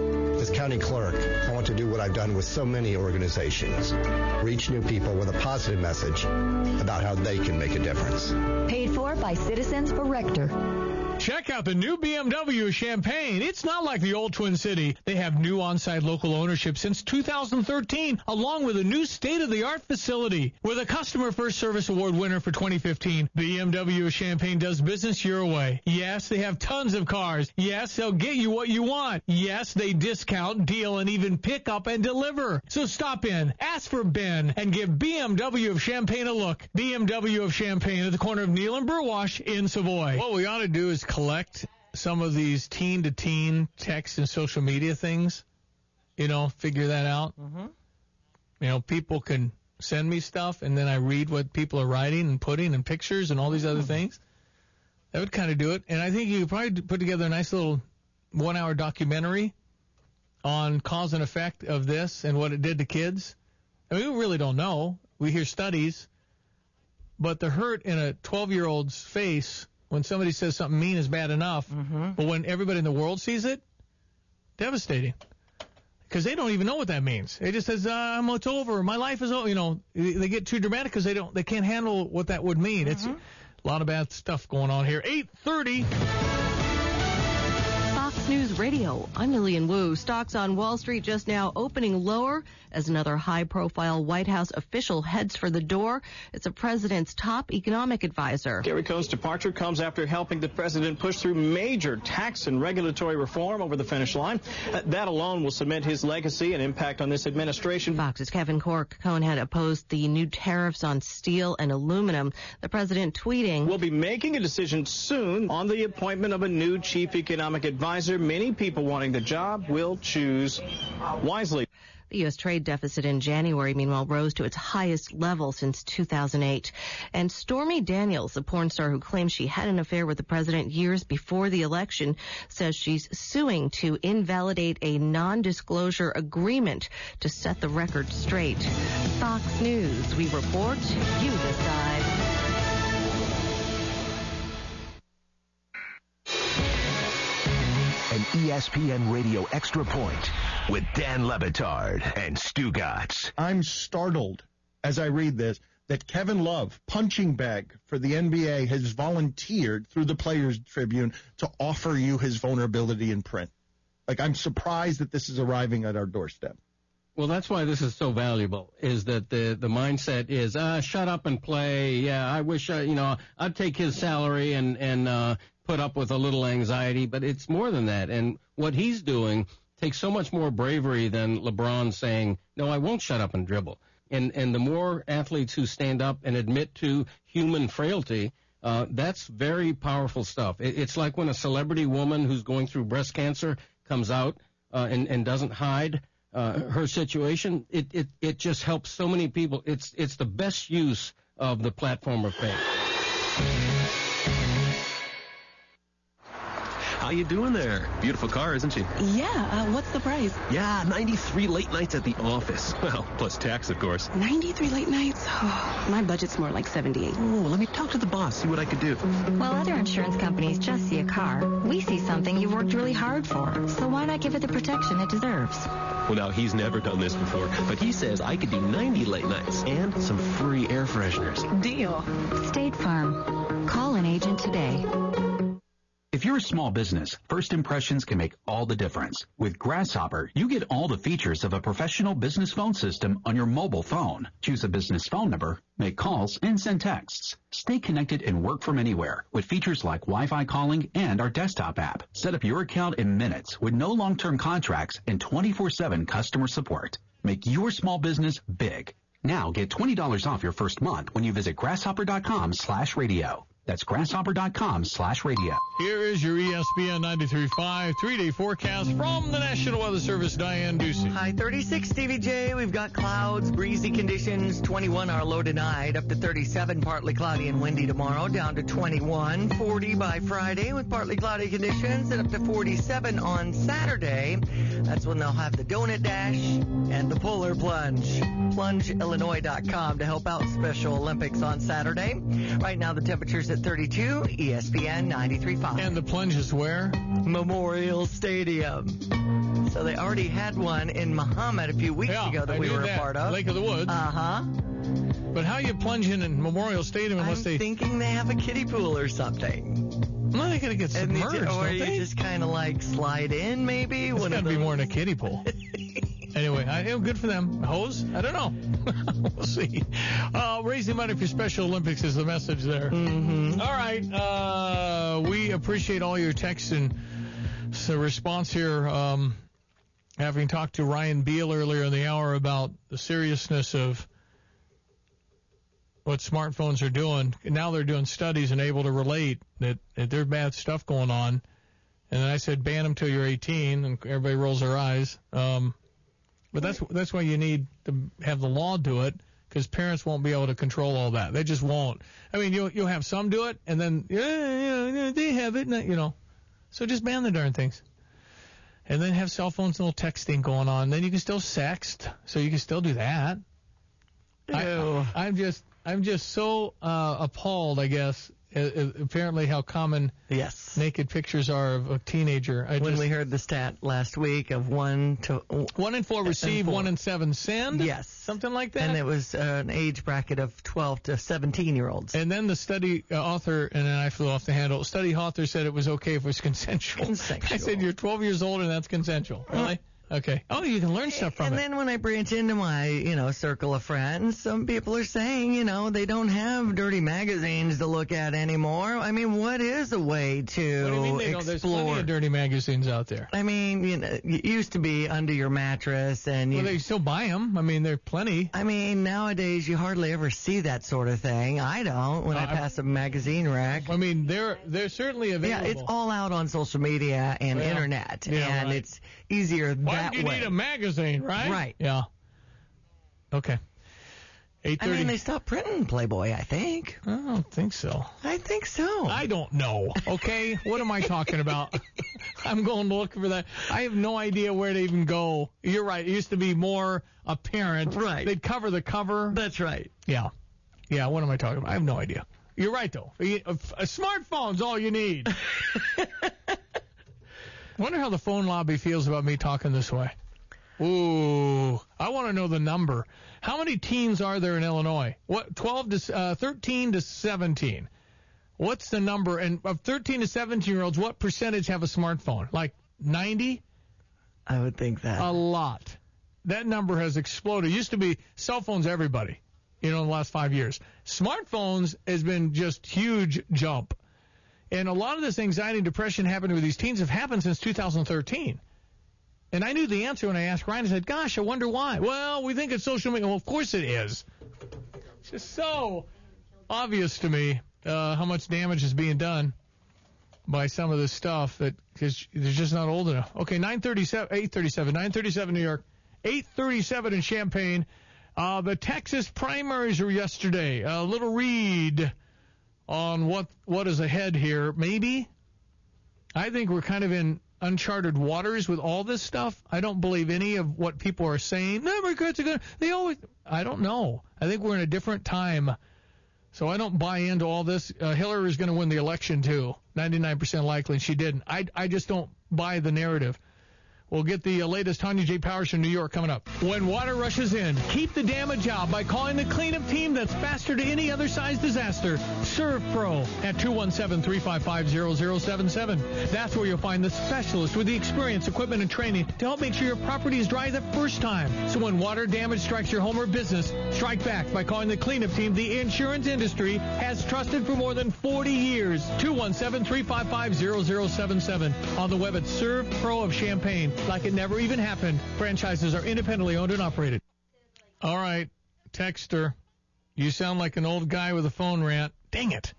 As county clerk, I want to do what I've done with so many organizations. Reach new people with a positive message about how they can make a difference. Paid for by Citizens for Rector. Check out the new B M W Champaign. It's not like the old Twin City. They have new on-site local ownership since two thousand thirteen, along with a new state-of-the-art facility. With a Customer First Service Award winner for twenty fifteen, B M W Champaign does business your way. Yes, they have tons of cars. Yes, they'll get you what you want. Yes, they discount, deal, and even pick up and deliver. So stop in, ask for Ben, and give B M W of Champaign a look. B M W of Champaign at the corner of Neal and Burwash in Savoy. What we ought to do is collect some of these teen-to-teen text and social media things, you know, figure that out. Mm-hmm. You know, people can send me stuff, and then I read what people are writing and putting and pictures and all these other things. That would kind of do it. And I think you could probably put together a nice little one-hour documentary on cause and effect of this and what it did to kids. I mean, we really don't know. We hear studies, but the hurt in a twelve-year-old's face when somebody says something mean is bad enough, mm-hmm. but when everybody in the world sees it, devastating. Because they don't even know what that means. It just says, uh, it's over, my life is over. You know, they get too dramatic because they don't, they can't handle what that would mean. Mm-hmm. It's a lot of bad stuff going on here. eight thirty. Fox News Radio. I'm Lillian Wu. Stocks on Wall Street just now opening lower as another high-profile White House official heads for the door. It's the president's top economic advisor. Gary Cohn's departure comes after helping the president push through major tax and regulatory reform over the finish line. Uh, that alone will cement his legacy and impact on this administration. Fox's Kevin Corke. Cohn had opposed the new tariffs on steel and aluminum. The president tweeting, "We'll be making a decision soon on the appointment of a new chief economic advisor. Many people wanting the job will choose wisely." The U S trade deficit in January, meanwhile, rose to its highest level since two thousand eight. And Stormy Daniels, the porn star who claims she had an affair with the president years before the election, says she's suing to invalidate a non-disclosure agreement to set the record straight. Fox News, we report, you decide. An E S P N Radio Extra Point with Dan Le Batard and Stugotz. I'm startled as I read this that Kevin Love, punching bag for the N B A, has volunteered through the Players Tribune to offer you his vulnerability in print. Like, I'm surprised that this is arriving at our doorstep. Well, that's why this is so valuable, is that the, the mindset is, ah, shut up and play. Yeah, I wish, I, you know, I'd take his salary and, and uh, put up with a little anxiety, but it's more than that. And what he's doing takes so much more bravery than LeBron saying, no, I won't shut up and dribble. And, and the more athletes who stand up and admit to human frailty, uh, that's very powerful stuff. It, it's like when a celebrity woman who's going through breast cancer comes out uh, and, and doesn't hide Uh, her situation. It, it it just helps so many people. It's it's the best use of the platform of faith. How you doing there? Beautiful car, isn't she? Yeah, uh, what's the price? Yeah, ninety-three late nights at the office. Well, plus tax, of course. ninety-three late nights? Oh, my budget's more like seventy-eight. Oh, let me talk to the boss, see what I could do. While other insurance companies just see a car, we see something you've worked really hard for. So why not give it the protection it deserves? Well, now, he's never done this before, but he says I could do ninety late nights and some free air fresheners. Deal. State Farm. Call an agent today. If you're a small business, first impressions can make all the difference. With Grasshopper, you get all the features of a professional business phone system on your mobile phone. Choose a business phone number, make calls, and send texts. Stay connected and work from anywhere with features like Wi-Fi calling and our desktop app. Set up your account in minutes with no long-term contracts and twenty-four seven customer support. Make your small business big. Now get twenty dollars off your first month when you visit grasshopper.com slash radio. That's grasshopper.com slash radio. Here is your E S P N ninety-three point five three-day forecast from the National Weather Service. Diane Ducey. High thirty-six, T V J. We've got clouds, breezy conditions. twenty-one our low tonight. Up to thirty-seven, partly cloudy and windy tomorrow. Down to twenty-one. forty by Friday with partly cloudy conditions. And up to forty-seven on Saturday. That's when they'll have the donut dash and the polar plunge. plunge illinois dot com to help out Special Olympics on Saturday. Right now the temperature's at thirty-two, E S P N ninety-three point five. And the plunge is where? Memorial Stadium. So they already had one in Muhammad a few weeks yeah, ago that I we knew were that. a part of. Lake of the Woods. Uh-huh. But how you plunge in in Memorial Stadium unless I'm they... thinking they have a kiddie pool or something. Well, they're going to get And they submerged, ju- or don't you they? just kind of like slide in, maybe. It's One got of to be those. more than a kiddie pool. Anyway, I, yeah, good for them. Hose? I don't know. We'll see. Uh, raising money for Special Olympics is the message there. Mm-hmm. All right. Uh, we appreciate all your texts and so response here. Um, having talked to Ryan Beal earlier in the hour about the seriousness of what smartphones are doing. Now they're doing studies and able to relate that, that there's bad stuff going on. And then I said, ban them till you're eighteen, and everybody rolls their eyes. Um, but that's that's why you need to have the law do it, because parents won't be able to control all that. They just won't. I mean, you'll, you'll have some do it, and then, yeah, yeah, they have it, you know. So just ban the darn things. And then have cell phones and little texting going on. Then you can still sext, so you can still do that. I, I'm just I'm just so uh, appalled, I guess, uh, uh, apparently how common yes. naked pictures are of a teenager. I when just, we heard the stat last week of one to one in four receive, four. one in seven send. Yes, something like that. And it was uh, an age bracket of twelve to seventeen year olds. And then the study uh, author, and then I flew off the handle. Study author said it was okay if it was consensual. Consensual. I said you're twelve years old and that's consensual. Really? Okay. Oh, you can learn stuff from and it. then when I branch into my, you know, circle of friends, some people are saying, you know, they don't have dirty magazines to look at anymore. I mean, what is a way to What do you mean they don't? There's explore? plenty of dirty magazines out there. I mean, you know, it used to be under your mattress, and you. Well, they still buy them. I mean, there are plenty. I mean, nowadays you hardly ever see that sort of thing. I don't when Uh, I pass a magazine rack. I mean, they're they're certainly available. Yeah, it's all out on social media and Yeah. internet, Yeah, and right. it's easier Why that would you way. need a magazine, right? Right. Yeah. Okay. eight I thirty. mean, they stopped printing Playboy, I think. I don't think so. I think so. I don't know. Okay, what am I talking about? I'm going to look for that. I have no idea where to even go. You're right. It used to be more apparent. Right. They'd cover the cover. That's right. Yeah. Yeah. What am I talking about? I have no idea. You're right though. A, a, a smartphone's all you need. Wonder how the phone lobby feels about me talking this way. Ooh, I want to know the number. How many teens are there in Illinois? What, twelve to uh, thirteen to seventeen? What's the number? And of thirteen to seventeen year olds, what percentage have a smartphone? Like ninety? I would think that. A lot. That number has exploded. It used to be cell phones, everybody, you know, in the last five years. Smartphones has been just huge jump. And a lot of this anxiety and depression happening with these teens have happened since two thousand thirteen. And I knew the answer when I asked Ryan. I said, gosh, I wonder why. Well, we think it's social media. Well, of course it is. It's just so obvious to me uh, how much damage is being done by some of this stuff that because they're just not old enough. Okay, nine thirty-seven, eight thirty-seven, nine thirty-seven New York, eight thirty-seven in Champaign. Uh, the Texas primaries were yesterday. A little read on what what is ahead here. Maybe. I think we're kind of in uncharted waters with all this stuff. I don't believe any of what people are saying. Democrats are going to, they always, I don't know. I think we're in a different time. So I don't buy into all this. Uh, Hillary is going to win the election, too. ninety-nine percent likely, and she didn't. I, I just don't buy the narrative. We'll get the uh, latest Tanya J. Powers from New York coming up. When water rushes in, keep the damage out by calling the cleanup team that's faster to any other size disaster. Serve Pro at two one seven, three five five, zero zero seven seven. That's where you'll find the specialist with the experience, equipment, and training to help make sure your property is dry the first time. So when water damage strikes your home or business, strike back by calling the cleanup team the insurance industry has trusted for more than forty years. two one seven, three five five, zero zero seven seven. On the web at Serve Pro of Champaign. Like it never even happened. Franchises are independently owned and operated. All right, Texter, you sound like an old guy with a phone rant. Dang it.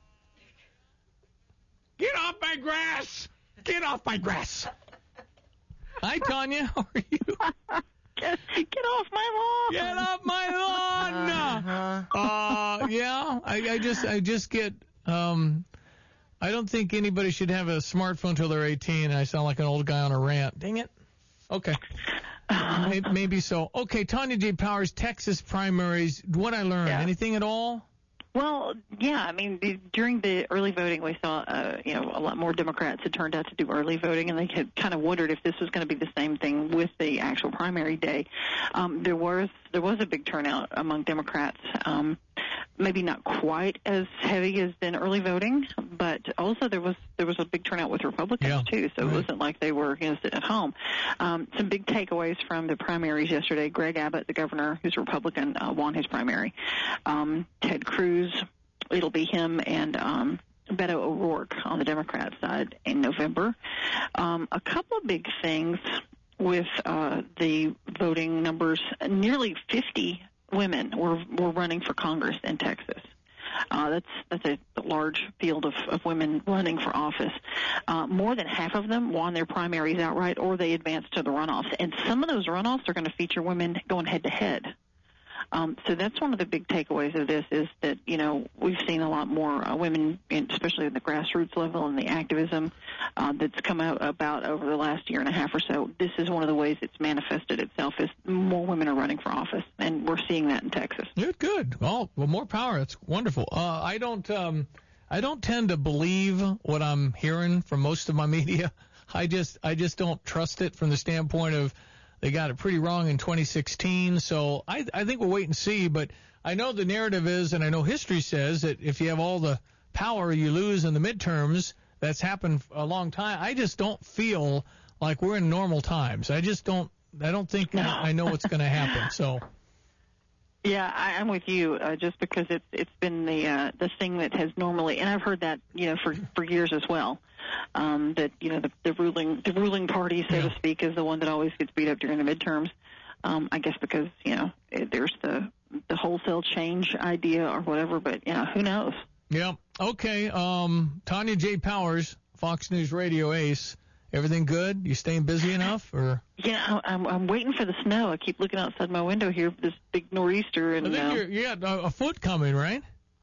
Get off my grass! Get off my grass! Hi, Tanya. How are you? Get, get off my lawn! Get off my lawn! Uh-huh. Uh, yeah, I, I just, I just get, um, I don't think anybody should have a smartphone till they're eighteen. I sound like an old guy on a rant. Dang it. Okay. maybe, maybe so. Okay, Tanya J. Powers, Texas primaries. What I learned? Yeah. Anything at all? Well, yeah, I mean, the, during the early voting, we saw, uh, you know, a lot more Democrats had turned out to do early voting, and they had kind of wondered if this was going to be the same thing with the actual primary day. Um, there was there was a big turnout among Democrats, um, maybe not quite as heavy as in early voting, but also there was there was a big turnout with Republicans yeah, too. So right. It wasn't like they were, you know, sitting at home. Um, some big takeaways from the primaries yesterday: Greg Abbott, the governor, who's a Republican, uh, won his primary. Um, Ted Cruz, it'll be him and um, Beto O'Rourke on the Democrat side in November. Um, a couple of big things with uh, the voting numbers. Nearly fifty women were, were running for Congress in Texas. Uh, that's that's a large field of, of women running for office. Uh, more than half of them won their primaries outright, or they advanced to the runoffs. And some of those runoffs are going to feature women going head-to-head. Um, so that's one of the big takeaways of this is that, you know, we've seen a lot more uh, women, in, especially at the grassroots level and the activism uh, that's come out about over the last year and a half or so. This is one of the ways it's manifested itself is more women are running for office, and we're seeing that in Texas. Good, good. Well, well more power. That's wonderful. Uh, I don't um, I don't tend to believe what I'm hearing from most of my media. I just I just don't trust it from the standpoint of they got it pretty wrong in twenty sixteen, so I, I think we'll wait and see. But I know the narrative is, and I know history says, that if you have all the power you lose in the midterms, that's happened a long time. I just don't feel like we're in normal times. I just don't I don't think no. I, I know what's going to happen. So. Yeah, I, I'm with you. Uh, just because it's it's been the uh, the thing that has normally, and I've heard that you know for for years as well. Um, that you know the, the ruling the ruling party, so yeah. to speak, is the one that always gets beat up during the midterms. Um, I guess because you know it, there's the the wholesale change idea or whatever, but yeah, who knows? Yeah. Okay. Um, Tanya J. Powers, Fox News Radio ace. Everything good? You staying busy enough, or? Yeah, I'm I'm waiting for the snow. I keep looking outside my window here for this big nor'easter, and I think uh, you're, you got a, a foot coming, right?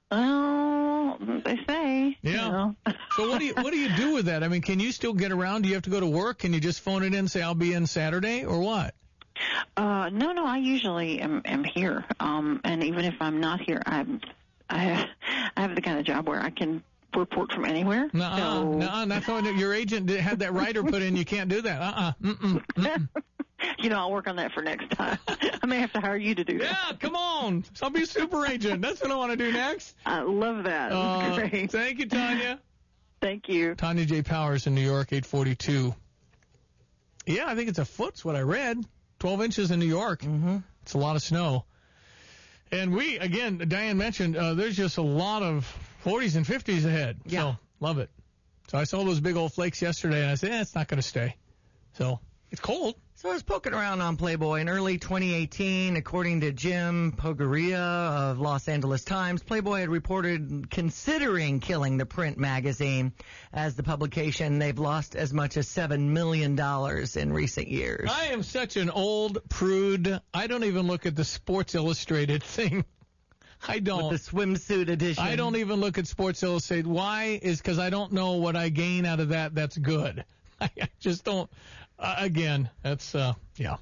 Oh, they say. Yeah. You know. So what do you what do you do with that? I mean, can you still get around? Do you have to go to work? Can you just phone it in and say I'll be in Saturday, or what? Uh, no, no. I usually am am here. Um, and even if I'm not here, I'm I have, I have the kind of job where I can report from anywhere. Nuh-uh, so... nuh-uh, that's what your agent had that writer put in. You can't do that. Uh-uh. Mm-mm, mm-mm. You know, I'll work on that for next time. I may have to hire you to do that. Yeah, come on. I'll be a super agent. That's what I want to do next. I love that. Uh, Great. Thank you, Tanya. Thank you. Tanya J. Powers in New York, eight forty-two. Yeah, I think it's a foot's what I read. twelve inches in New York. Mm-hmm. It's a lot of snow. And we, again, Diane mentioned, uh, there's just a lot of forties and fifties ahead. Yeah. So, love it. So I saw those big old flakes yesterday, and I said, eh, it's not going to stay. So, it's cold. So I was poking around on Playboy in early twenty eighteen. According to Jim Pogaria of Los Angeles Times, Playboy had reported considering killing the print magazine. As the publication, they've lost as much as seven million dollars in recent years. I am such an old prude. I don't even look at the Sports Illustrated thing. I don't. With the swimsuit edition. I don't even look at Sports Illustrated. Why? Is because I don't know what I gain out of that that's good. I just don't. Uh, again, that's, uh, yeah.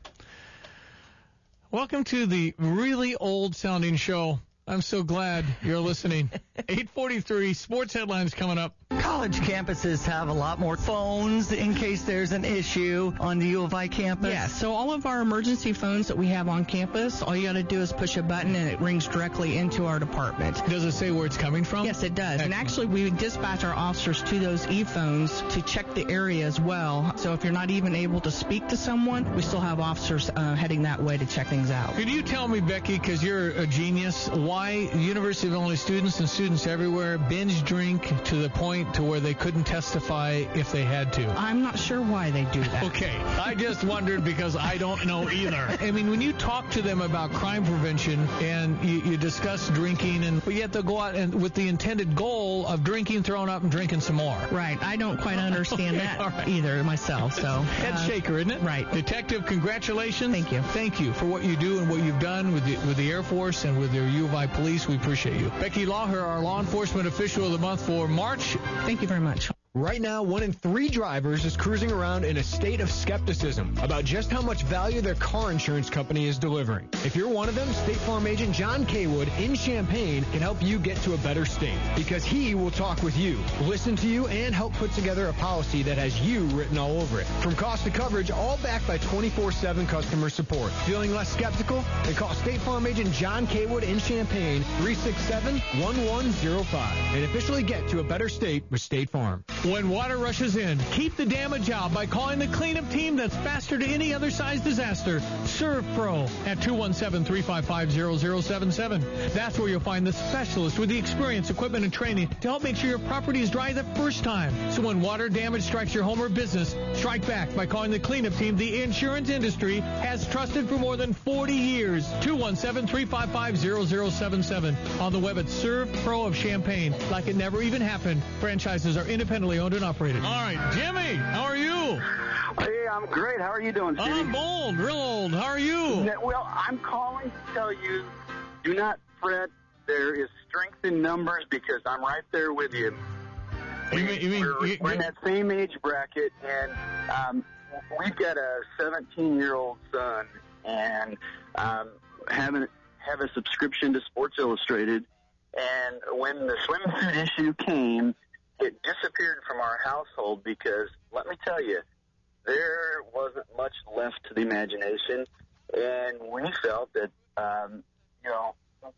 Welcome to the really old-sounding show. I'm so glad you're listening. eight forty-three, sports headlines coming up. College campuses have a lot more phones in case there's an issue on the U of I campus. Yeah, so all of our emergency phones that we have on campus, all you got to do is push a button and it rings directly into our department. Does it say where it's coming from? Yes, it does. Excellent. And actually, we dispatch our officers to those e-phones to check the area as well. So if you're not even able to speak to someone, we still have officers uh, heading that way to check things out. Could you tell me, Becky, because you're a genius, why University of Illinois students and students everywhere binge drink to the point to where they couldn't testify if they had to? I'm not sure why they do that. Okay, I just wondered because I don't know either. I mean, when you talk to them about crime prevention and you, you discuss drinking, and but yet they'll go out and with the intended goal of drinking, throwing up, and drinking some more. Right. I don't quite understand okay, that right. either myself. So head uh, shaker, isn't it? Right. Detective, congratulations. Thank you. Thank you for what you do and what you've done with the with the Air Force and with your U of I police. We appreciate you. Becky Lawher, our law enforcement official of the month for March. Thank you very much. Right now, one in three drivers is cruising around in a state of skepticism about just how much value their car insurance company is delivering. If you're one of them, State Farm agent John Kaywood in Champaign can help you get to a better state because he will talk with you, listen to you, and help put together a policy that has you written all over it. From cost to coverage, all backed by twenty-four seven customer support. Feeling less skeptical? Then call State Farm agent John Kaywood in Champaign, three six seven, one one zero five, and officially get to a better state with State Farm. When water rushes in, keep the damage out by calling the cleanup team that's faster to any other size disaster. Serve Pro at two one seven, three five five, zero zero seven seven. That's where you'll find the specialist with the experience, equipment, and training to help make sure your property is dry the first time. So when water damage strikes your home or business, strike back by calling the cleanup team the insurance industry has trusted for more than forty years. two one seven, three five five, zero zero seven seven. On the web at Serve Pro of Champaign. Like it never even happened. Franchises are independently owned and operated. All right, Jimmy, how are you? Hey, I'm great. How are you doing, Steve? I'm old, real old. How are you? Well, I'm calling to tell you, do not fret. There is strength in numbers because I'm right there with you. You mean, you mean, we're, you, we're in that same age bracket, and um, we've got a seventeen-year-old son, and um, have, a, have a subscription to Sports Illustrated. And when the swimsuit issue came, it disappeared from our household because, let me tell you, there wasn't much left to the imagination, and we felt that, um, you know,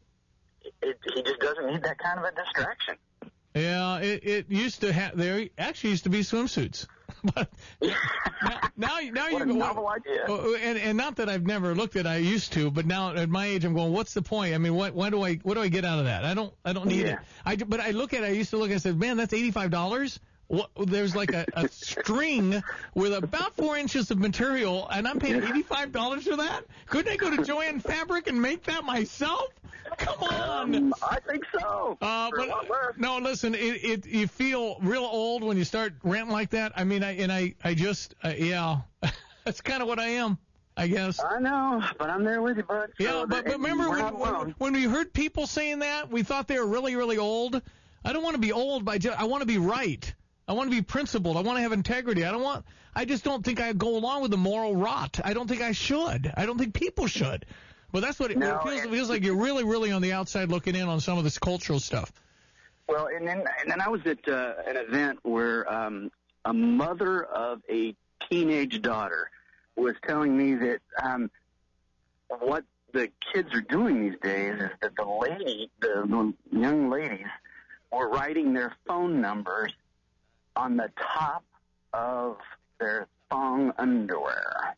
it, he just doesn't need that kind of a distraction. Yeah, it, it used to have, there actually used to be swimsuits. But now, now, now what you a novel idea. And, and not that I've never looked at it, I used to, but now at my age I'm going, what's the point? I mean, what, what do I, what do I get out of that? I don't, I don't need Yeah. it. I, but I look at it, I used to look and I said, man, that's eighty-five dollars. What, there's like a, a string with about four inches of material, and I'm paying eighty-five dollars for that? Couldn't I go to Joann Fabric and make that myself? Come on. Um, I think so. Uh, For a lot less. but no, listen, it, it you feel real old when you start ranting like that. I mean, I and I I just uh, yeah, that's kind of what I am, I guess. I know, but I'm there with you, bud. So Yeah, but, but that- remember we're when, not alone. when when we heard people saying that, we thought they were really really old. I don't want to be old, by just, I want to be right. I want to be principled. I want to have integrity. I don't want. I just don't think I go along with the moral rot. I don't think I should. I don't think people should. But that's what it, No, it feels. and- It feels like you're really, really on the outside looking in on some of this cultural stuff. Well, and then and then I was at uh, an event where um, a mother of a teenage daughter was telling me that um, what the kids are doing these days is that the lady, the, the young ladies, were writing their phone numbers on the top of their thong underwear.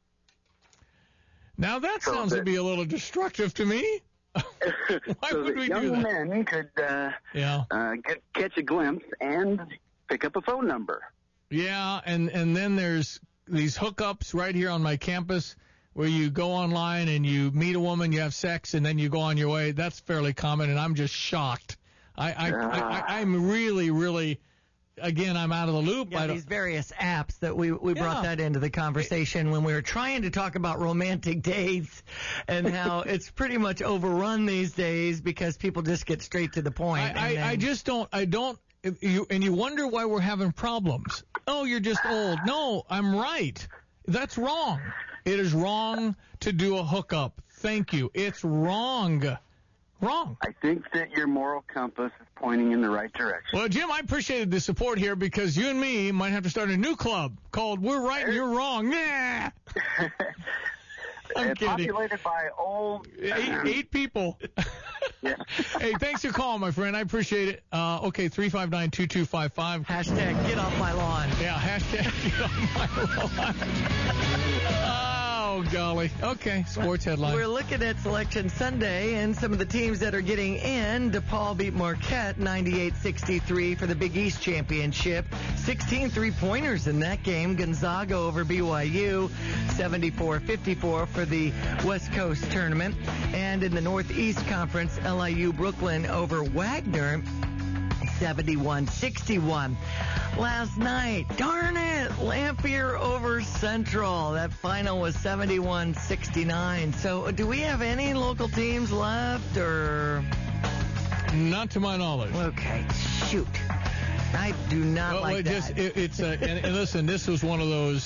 Now that So sounds that- to be a little destructive to me. Why so would that we young do that? men could uh, Yeah. uh, get, catch a glimpse and pick up a phone number. Yeah, and and then there's these hookups right here on my campus where you go online and you meet a woman, you have sex, and then you go on your way. That's fairly common, and I'm just shocked. I, I, I, I I'm really, really, again, I'm out of the loop. Yeah, I don't, these various apps that we we brought Yeah. that into the conversation when we were trying to talk about romantic dates and how it's pretty much overrun these days because people just get straight to the point. I, and I, then- I just don't. I don't. if You and you wonder why we're having problems. Oh, you're just old. No, I'm right. That's wrong. It is wrong to do a hookup. Thank you. It's wrong. Wrong. I think that your moral compass is pointing in the right direction. Well, Jim, I appreciated the support here because you and me might have to start a new club called We're Right and You're Wrong. Yeah. I'm It's kidding. populated by old Eight, eight people. Hey, thanks for calling, my friend. I appreciate it. Uh, okay, three five nine, two two five five. Hashtag get off my lawn. Yeah, hashtag get off my lawn. Oh, golly. Okay, sports headline. We're looking at Selection Sunday and some of the teams that are getting in. DePaul beat Marquette ninety-eight sixty-three for the Big East Championship. sixteen three-pointers in that game. Gonzaga over B Y U, seventy-four fifty-four for the West Coast tournament. And in the Northeast Conference, L I U Brooklyn over Wagner, seventy-one sixty-one. Last night, darn it, Lampier over Central. That final was seventy-one sixty-nine. So do we have any local teams left, or? Not to my knowledge. Okay, shoot. I do not well, like well, that. Just, it, it's uh, and, and listen, this was one of those.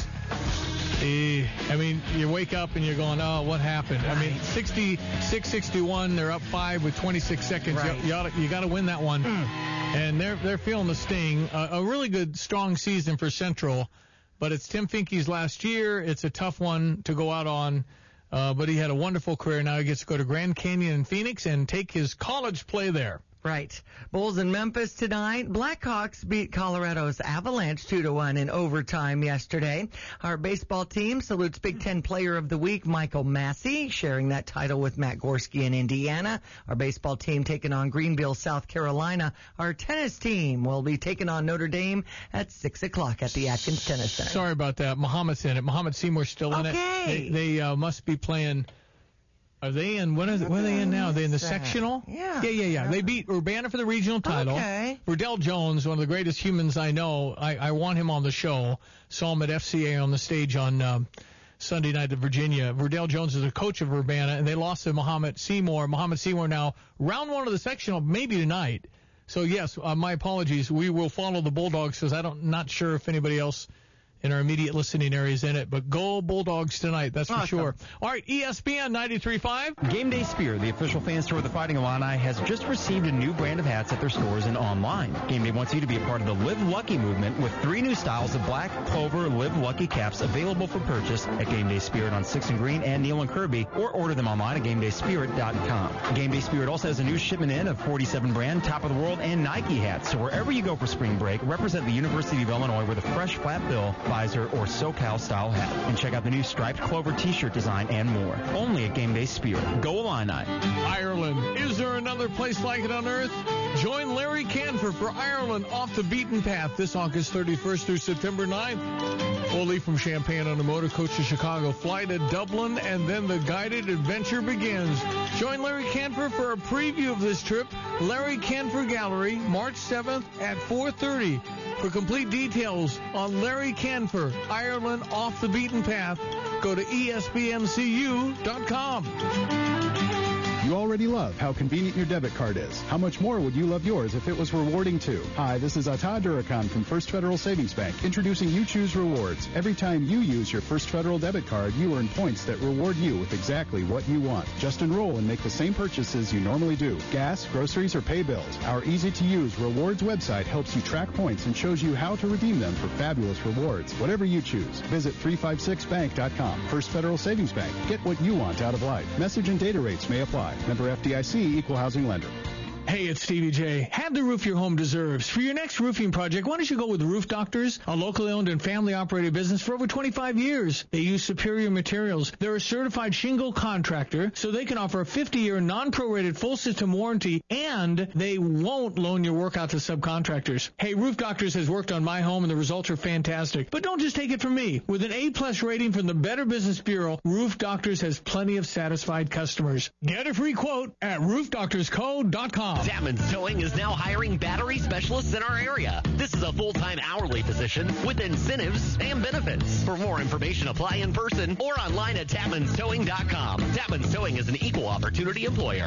Uh, I mean, you wake up and you're going, oh, what happened? Right. I mean, sixty-six sixty-one, they're up five with twenty-six seconds. Right. You, you, oughta, you got to win that one. Mm. And they're they're feeling the sting. Uh, a really good, strong season for Central, but it's Tim Finke's last year. It's a tough one to go out on. Uh, but he had a wonderful career. Now he gets to go to Grand Canyon in Phoenix and take his college play there. Right. Bulls in Memphis tonight. Blackhawks beat Colorado's Avalanche two to one in overtime yesterday. Our baseball team salutes Big Ten Player of the Week Michael Massey, sharing that title with Matt Gorski in Indiana. Our baseball team taking on Greenville, South Carolina. Our tennis team will be taking on Notre Dame at six o'clock at the Atkins Tennis Center. Sorry about that. Muhammad's in it. Muhammad Seymour's still in okay. it. They, they uh, must be playing... Are they in, what are they, what are they in now? Are they in the sectional? Yeah. Yeah, yeah, yeah. They beat Urbana for the regional title. Okay. Verdell Jones, one of the greatest humans I know, I, I want him on the show. Saw him at F C A on the stage on um, Sunday night at Virginia. Verdell Jones is a coach of Urbana, and they lost to Muhammad Seymour. Muhammad Seymour now, round one of the sectional, maybe tonight. So, yes, uh, my apologies. We will follow the Bulldogs because I'm not sure if anybody else in our immediate listening areas in it. But go Bulldogs tonight, that's for awesome. sure. All right, E S P N ninety-three point five. Game Day Spear, the official fan store of the Fighting Illini, has just received a new brand of hats at their stores and online. Game Day wants you to be a part of the Live Lucky movement with three new styles of black clover Live Lucky caps available for purchase at Game Day Spirit on sixth and Green and Neal and Kirby, or order them online at game day spirit dot com. Game Day Spirit also has a new shipment in of forty-seven brand, Top of the World, and Nike hats. So wherever you go for spring break, represent the University of Illinois with a fresh flat bill, visor, or SoCal style hat. And check out the new striped clover t-shirt design and more. Only at Game Day Spirit. Go Illini. Ireland. Is there another place like it on earth? Join Larry Canfor for Ireland Off the Beaten Path this August thirty-first through September ninth. We'll leave from Champaign on a motor coach to Chicago, fly to Dublin, and then the guided adventure begins. Join Larry Canfor for a preview of this trip. Larry Canfor Gallery, March seventh at four thirty. For complete details on Larry Canfor, Ireland Off the Beaten Path, go to E S P N C U dot com. You already love how convenient your debit card is. How much more would you love yours if it was rewarding too? Hi, this is Ata Durakan from First Federal Savings Bank, introducing You Choose Rewards. Every time you use your First Federal debit card, you earn points that reward you with exactly what you want. Just enroll and make the same purchases you normally do. Gas, groceries, or pay bills. Our easy-to-use rewards website helps you track points and shows you how to redeem them for fabulous rewards. Whatever you choose, visit three five six bank dot com. First Federal Savings Bank. Get what you want out of life. Message and data rates may apply. Member F D I C, Equal Housing Lender. Hey, it's Stevie J. Have the roof your home deserves. For your next roofing project, why don't you go with Roof Doctors, a locally owned and family-operated business for over twenty-five years. They use superior materials. They're a certified shingle contractor, so they can offer a fifty-year non-prorated full-system warranty, and they won't loan your work out to subcontractors. Hey, Roof Doctors has worked on my home, and the results are fantastic. But don't just take it from me. With an A-plus rating from the Better Business Bureau, Roof Doctors has plenty of satisfied customers. Get a free quote at roof doctors co dot com. Tapman's Towing is now hiring battery specialists in our area. This is a full-time hourly position with incentives and benefits. For more information, apply in person or online at tapmans towing dot com. Tapman's Towing is an equal opportunity employer.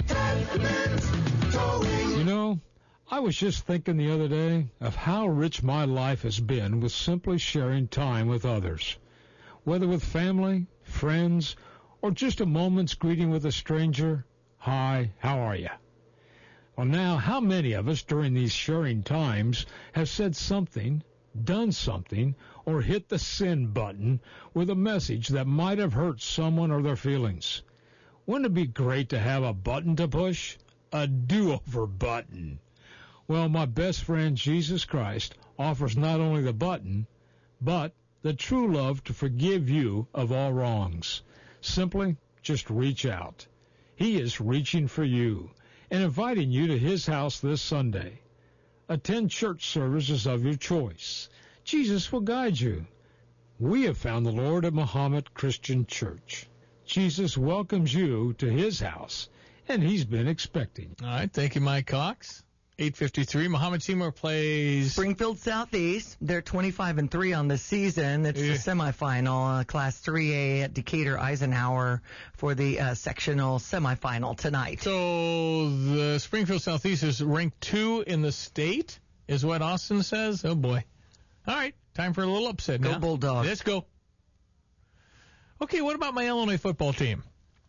You know, I was just thinking the other day of how rich my life has been with simply sharing time with others. Whether with family, friends, or just a moment's greeting with a stranger. Hi, how are you? Well, now, how many of us during these sharing times have said something, done something, or hit the send button with a message that might have hurt someone or their feelings? Wouldn't it be great to have a button to push? A do-over button. Well, my best friend, Jesus Christ, offers not only the button, but the true love to forgive you of all wrongs. Simply, just reach out. He is reaching for you and inviting you to his house this Sunday. Attend church services of your choice. Jesus will guide you. We have found the Lord at Muhammad Christian Church. Jesus welcomes you to his house, and he's been expecting. All right, thank you, Mike Cox. eight fifty-three. Muhammad Seymour plays Springfield Southeast. They're twenty-five and three on the season. It's yeah. the semifinal, uh, Class three A at Decatur Eisenhower for the uh, sectional semifinal tonight. So the Springfield Southeast is ranked two in the state. is what Austin says. Oh, boy. All right, time for a little upset now. Go Bulldogs. Let's go. Okay, what about my Illinois football team?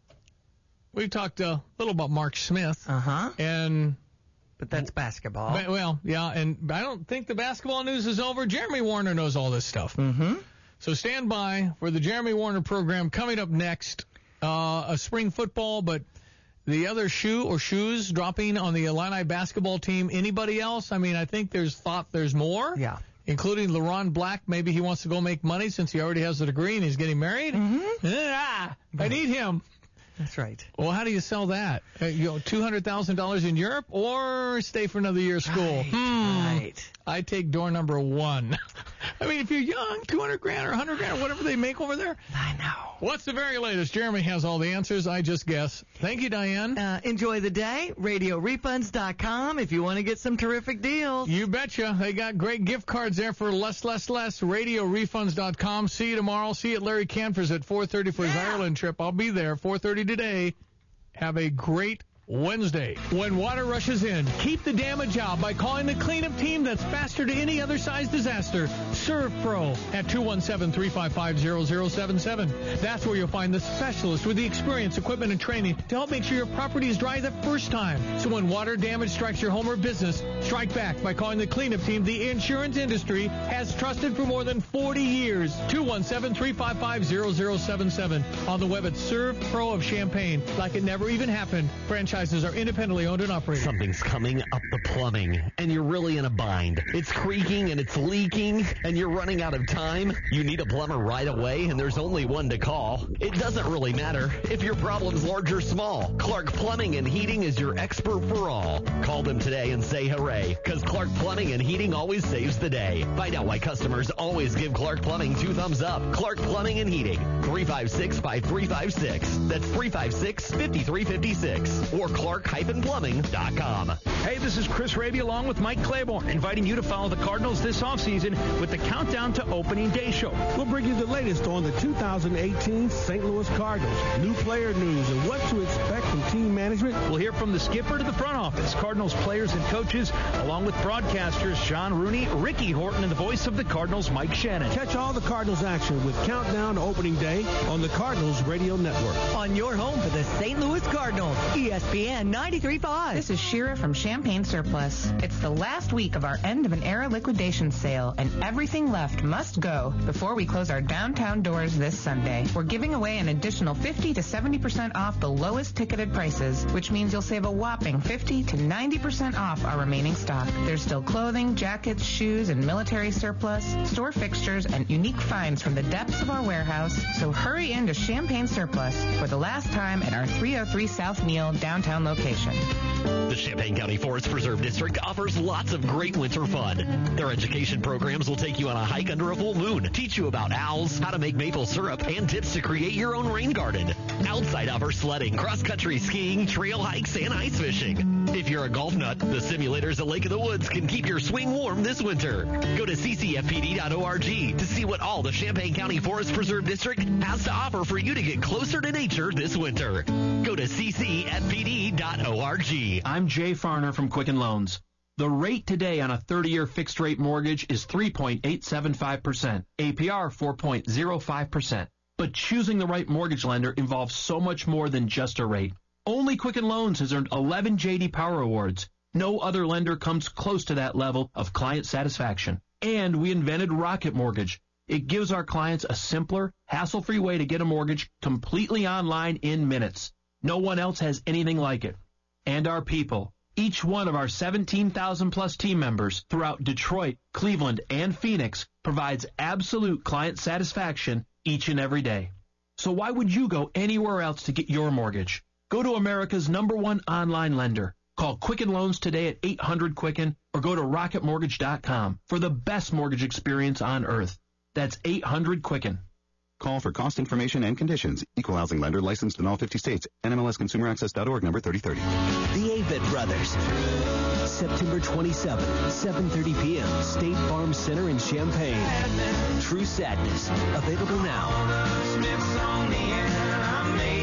We've talked a little about Mark Smith. Uh-huh. And... But that's basketball. But, well, yeah, and I don't think the basketball news is over. Jeremy Warner knows all this stuff. Mm-hmm. So stand by for the Jeremy Warner program coming up next. Uh, a spring football, but the other shoe or shoes dropping on the Illini basketball team. Anybody else? I mean, I think there's thought there's more. Yeah. Including LeRon Black. Maybe he wants to go make money since he already has a degree and he's getting married. Mm-hmm. Ah, I need him. That's right. Well, how do you sell that? Uh, you know, two hundred thousand dollars in Europe or stay for another year of school? Right, hmm. right. I take door number one. I mean, if you're young, two hundred grand or one hundred grand or whatever they make over there. I know. What's the very latest? Jeremy has all the answers. I just guess. Thank you, Diane. Uh, enjoy the day. radio refunds dot com if you want to get some terrific deals. You betcha. They got great gift cards there for less, less, less. radio refunds dot com. See you tomorrow. See you at Larry Cantor's at four thirty for his Yeah. Ireland trip. I'll be there four thirty today. Have a great Wednesday. When water rushes in, keep the damage out by calling the cleanup team that's faster to any other size disaster. Serve Pro at two one seven, three five five, zero zero seven seven. That's where you'll find the specialist with the experience, equipment, and training to help make sure your property is dry the first time. So when water damage strikes your home or business, strike back by calling the cleanup team the insurance industry has trusted for more than forty years. two one seven, three five five, zero zero seven seven. On the web at Serve Pro of Champaign. Like it never even happened. Franchise are independently owned and operated. Something's coming up the plumbing, and you're really in a bind. It's creaking and it's leaking, and you're running out of time. You need a plumber right away, and there's only one to call. It doesn't really matter if your problem's large or small. Clark Plumbing and Heating is your expert for all. Call them today and say hooray, because Clark Plumbing and Heating always saves the day. Find out why customers always give Clark Plumbing two thumbs up. Clark Plumbing and Heating, three five six, five three five six. That's three five six, five three five six. Or clark plumbing dot com. Hey, this is Chris Raby along with Mike Claiborne, inviting you to follow the Cardinals this offseason with the Countdown to Opening Day show. We'll bring you the latest on the two thousand eighteen Saint Louis Cardinals, new player news, and what to expect from team management. We'll hear from the skipper to the front office, Cardinals players and coaches, along with broadcasters Sean Rooney, Ricky Horton, and the voice of the Cardinals, Mike Shannon. Catch all the Cardinals action with Countdown to Opening Day on the Cardinals Radio Network. On your home for the Saint Louis Cardinals, E S P N ninety-three point five. This is Shira from Champagne Surplus. It's the last week of our end of an era liquidation sale, and everything left must go before we close our downtown doors this Sunday. We're giving away an additional fifty to seventy percent off the lowest ticketed prices, which means you'll save a whopping fifty to ninety percent off our remaining stock. There's still clothing, jackets, shoes, and military surplus, store fixtures, and unique finds from the depths of our warehouse. So hurry into Champagne Surplus for the last time at our three oh three South Neal downtown location. The Champaign County Forest Preserve District offers lots of great winter fun. Their education programs will take you on a hike under a full moon, teach you about owls, how to make maple syrup, and tips to create your own rain garden. Outside offers sledding, cross-country skiing, trail hikes, and ice fishing. If you're a golf nut, the simulators at Lake of the Woods can keep your swing warm this winter. Go to c c f p d dot org to see what all the Champaign County Forest Preserve District has to offer for you to get closer to nature this winter. Go to c c f p d dot org. I'm Jay Farner from Quicken Loans. The rate today on a thirty-year fixed-rate mortgage is three point eight seven five percent, A P R four point zero five percent. But choosing the right mortgage lender involves so much more than just a rate. Only Quicken Loans has earned eleven J D Power Awards. No other lender comes close to that level of client satisfaction. And we invented Rocket Mortgage. It gives our clients a simpler, hassle-free way to get a mortgage completely online in minutes. No one else has anything like it. And our people. Each one of our seventeen thousand plus team members throughout Detroit, Cleveland, and Phoenix provides absolute client satisfaction each and every day. So why would you go anywhere else to get your mortgage? Go to America's number one online lender. Call Quicken Loans today at eight hundred Quicken or go to rocket mortgage dot com for the best mortgage experience on earth. That's eight hundred Quicken. Call for cost information and conditions. Equal housing lender licensed in all fifty states. N M L S consumer access dot org number thirty thirty. The Avett Brothers. September twenty-seventh, seven thirty p.m. State Farm Center in Champaign. True Sadness. Available now. Tickets on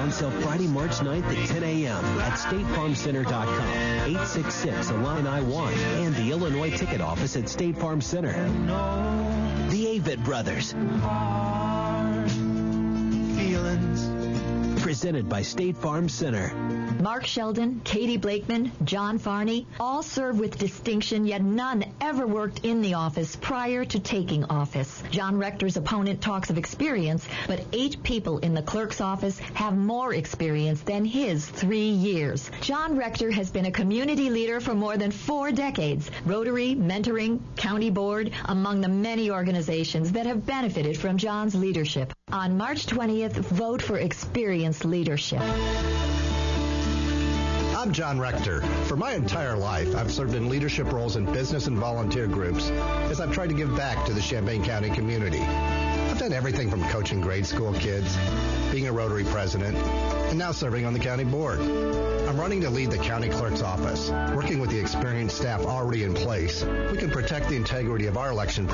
on sale Friday, March ninth at ten a.m. at state farm center dot com, eight six six Illini one, and the Illinois ticket office at State Farm Center. The Avett Brothers. Feelings. Presented by State Farm Center. Mark Sheldon, Katie Blakeman, John Farney, all serve with distinction, yet none ever worked in the office prior to taking office. John Rector's opponent talks of experience, but eight people in the clerk's office have more experience than his three years. John Rector has been a community leader for more than four decades. Rotary, Mentoring, County Board, among the many organizations that have benefited from John's leadership. On March twentieth, vote for experienced leadership. I'm John Rector. For my entire life, I've served in leadership roles in business and volunteer groups as I've tried to give back to the Champaign County community. I've done everything from coaching grade school kids, being a Rotary president, and now serving on the county board. I'm running to lead the county clerk's office. Working with the experienced staff already in place, we can protect the integrity of our election